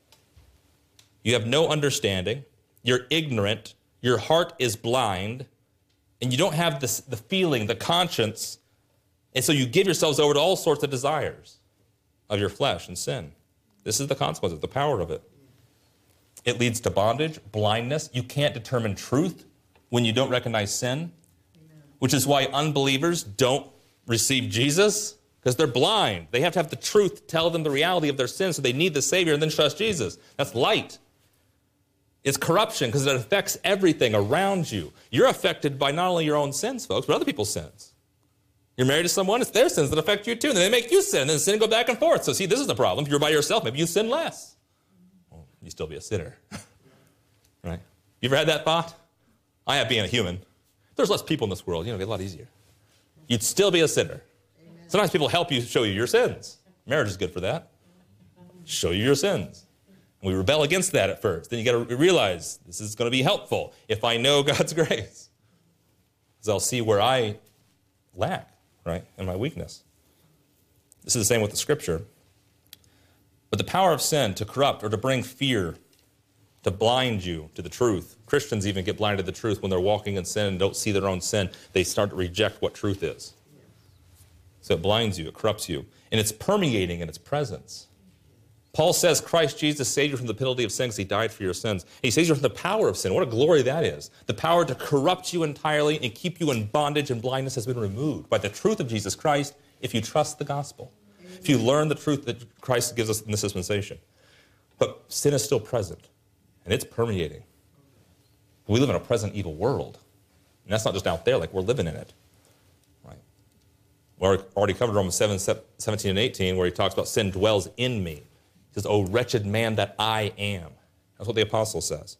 You have no understanding. You're ignorant. Your heart is blind. And you don't have the feeling, the conscience. And so you give yourselves over to all sorts of desires of your flesh and sin. This is the consequence, the power of it. It leads to bondage, blindness. You can't determine truth when you don't recognize sin, which is why unbelievers don't receive Jesus, because they're blind. They have to have the truth tell them the reality of their sin, so they need the Savior and then trust Jesus. That's light. It's corruption because it affects everything around you. You're affected by not only your own sins, folks, but other people's sins. You're married to someone, it's their sins that affect you too, and then they make you sin, and then sin go back and forth. So see, this is the problem. If you're by yourself, maybe you sin less. Well, you still be a sinner. Right? You ever had that thought? I have being a human. If there's less people in this world, it'd be a lot easier. You'd still be a sinner. Amen. Sometimes people help you show you your sins. Marriage is good for that. Show you your sins. And we rebel against that at first. Then you got to realize this is going to be helpful if I know God's grace. Because I'll see where I lack, right, and my weakness. This is the same with the Scripture. But the power of sin to corrupt or to bring fear, to blind you to the truth. Christians even get blinded to the truth when they're walking in sin and don't see their own sin. They start to reject what truth is. So it blinds you, it corrupts you. And it's permeating in its presence. Paul says Christ Jesus saved you from the penalty of sin because he died for your sins. He saves you from the power of sin. What a glory that is. The power to corrupt you entirely and keep you in bondage and blindness has been removed by the truth of Jesus Christ if you trust the gospel. Amen. If you learn the truth that Christ gives us in this dispensation. But sin is still present, and it's permeating. We live in a present evil world. And that's not just out there, like we're living in it. Right? We already covered Romans 7:17 and 18, where he talks about sin dwells in me. He says, "O wretched man that I am." That's what the apostle says.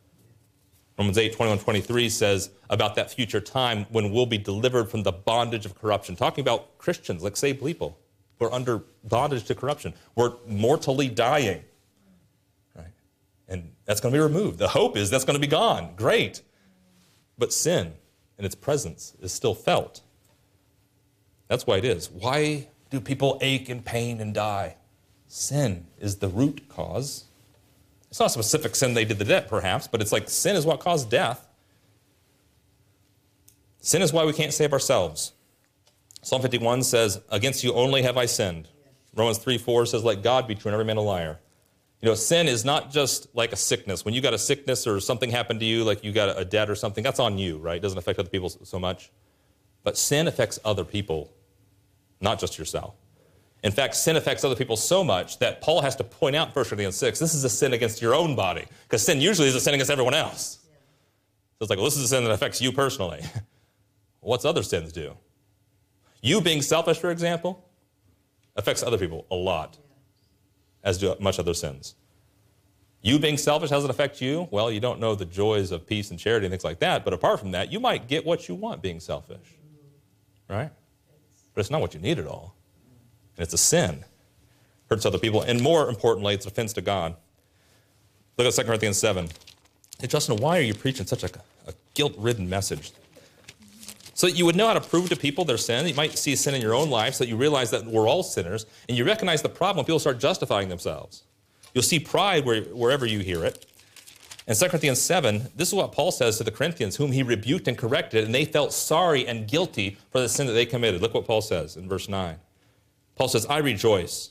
Romans 8:21-23 says about that future time when we'll be delivered from the bondage of corruption. Talking about Christians, like saved people. We're under bondage to corruption. We're mortally dying. Right? And that's going to be removed. The hope is that's going to be gone. Great. But sin and its presence is still felt. That's why it is. Why do people ache and pain and die? Sin is the root cause. It's not a specific sin they did the debt, perhaps, but it's like sin is what caused death. Sin is why we can't save ourselves. Psalm 51 says, "Against you only have I sinned." Romans 3:4 says, "Let God be true and every man a liar." Sin is not just like a sickness. When you got a sickness or something happened to you, like you got a debt or something, that's on you, right? It doesn't affect other people so much. But sin affects other people, not just yourself. In fact, sin affects other people so much that Paul has to point out in 1 Corinthians 6, this is a sin against your own body, because sin usually is a sin against everyone else. Yeah. So it's like, well, this is a sin that affects you personally. What's other sins do? You being selfish, for example, affects other people a lot, as do much other sins. You being selfish, how does it affect you? Well, you don't know the joys of peace and charity and things like that, but apart from that, you might get what you want being selfish, right? But it's not what you need at all. And it's a sin. Hurts other people, and more importantly, it's an offense to God. Look at 2 Corinthians 7. Hey, Justin, why are you preaching such a guilt-ridden message? So that you would know how to prove to people their sin. You might see sin in your own life so that you realize that we're all sinners, and you recognize the problem when people start justifying themselves. You'll see pride wherever you hear it. In 2 Corinthians 7, this is what Paul says to the Corinthians, whom he rebuked and corrected, and they felt sorry and guilty for the sin that they committed. Look what Paul says in verse 9. Paul says, I rejoice.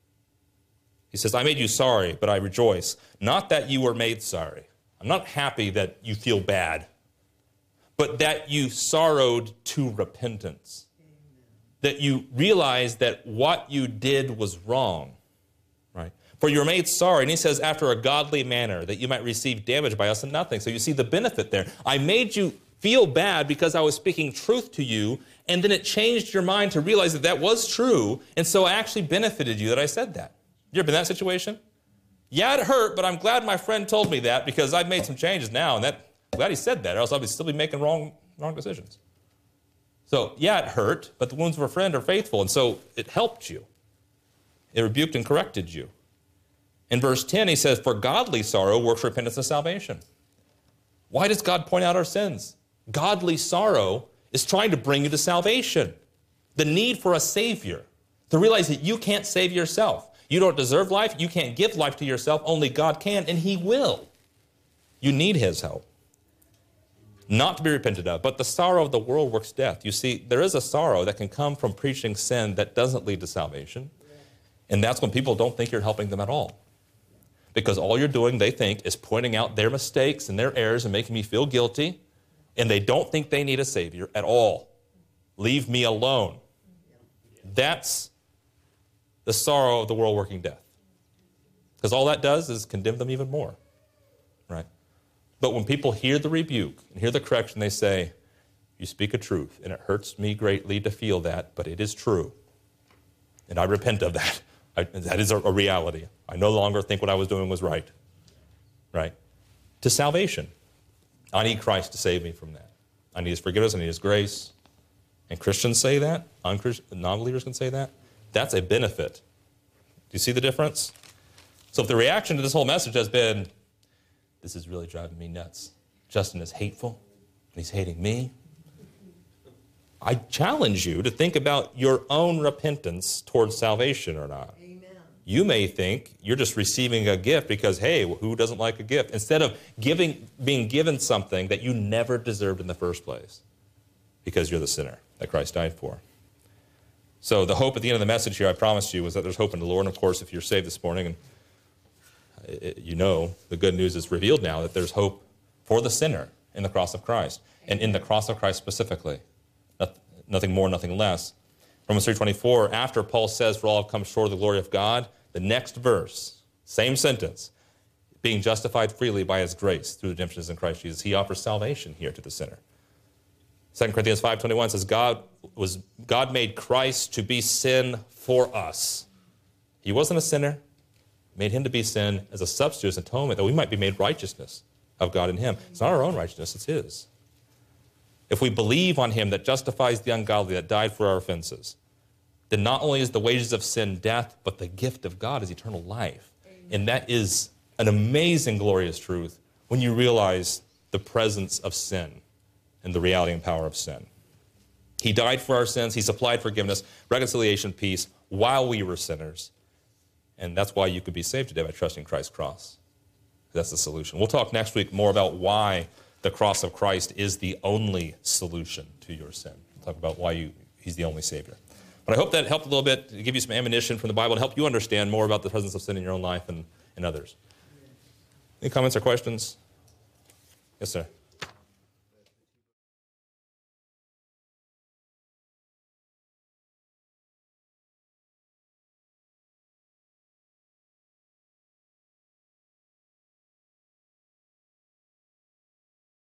He says, I made you sorry, but I rejoice. Not that you were made sorry. I'm not happy that you feel bad, but that you sorrowed to repentance. That you realized that what you did was wrong. Right? For you were made sorry, and he says, after a godly manner, that you might receive damage by us and nothing. So you see the benefit there. I made you feel bad because I was speaking truth to you, and then it changed your mind to realize that that was true, and so I actually benefited you that I said that. You ever been in that situation? Yeah, it hurt, but I'm glad my friend told me that because I've made some changes now, and I'm glad he said that, or else I'd still be making wrong decisions. So, yeah, it hurt, but the wounds of a friend are faithful, and so it helped you. It rebuked and corrected you. In verse 10, he says, for godly sorrow works repentance and salvation. Why does God point out our sins? Godly sorrow is trying to bring you to salvation. The need for a Savior. To realize that you can't save yourself. You don't deserve life. You can't give life to yourself. Only God can, and he will. You need his help. Not to be repented of, but the sorrow of the world works death. You see, there is a sorrow that can come from preaching sin that doesn't lead to salvation. And that's when people don't think you're helping them at all. Because all you're doing, they think, is pointing out their mistakes and their errors and making me feel guilty. And they don't think they need a Savior at all. Leave me alone. That's the sorrow of the world working death. Because all that does is condemn them even more. Right? But when people hear the rebuke and hear the correction, they say, you speak a truth, and it hurts me greatly to feel that, but it is true. And I repent of that. That is a reality. I no longer think what I was doing was right. Right? To salvation. I need Christ to save me from that. I need his forgiveness, I need his grace. And Christians say that. Non-believers can say that. That's a benefit. Do you see the difference? So if the reaction to this whole message has been, this is really driving me nuts. Justin is hateful, and he's hating me. I challenge you to think about your own repentance towards salvation or not. Amen. You may think you're just receiving a gift because, hey, who doesn't like a gift? Instead of being given something that you never deserved in the first place because you're the sinner that Christ died for. So the hope at the end of the message here, I promised you, was that there's hope in the Lord. And of course, if you're saved this morning, and you know the good news is revealed now that there's hope for the sinner in the cross of Christ, and in the cross of Christ specifically. Nothing more, nothing less. Romans 3:24, after Paul says, for all have come short of the glory of God, the next verse, same sentence, being justified freely by his grace through redemption in Christ Jesus. He offers salvation here to the sinner. 2 Corinthians 5:21 says, God made Christ to be sin for us. He wasn't a sinner. Made him to be sin as a substitute, as atonement, that we might be made righteousness of God in him. It's not our own righteousness, it's his. If we believe on him that justifies the ungodly, that died for our offenses, then not only is the wages of sin death, but the gift of God is eternal life. Amen. And that is an amazing, glorious truth when you realize the presence of sin and the reality and power of sin. He died for our sins. He supplied forgiveness, reconciliation, peace, while we were sinners. And that's why you could be saved today, by trusting Christ's cross. That's the solution. We'll talk next week more about why the cross of Christ is the only solution to your sin. We'll talk about why he's the only Savior. But I hope that helped a little bit to give you some ammunition from the Bible and help you understand more about the presence of sin in your own life and others. Any comments or questions? Yes, sir.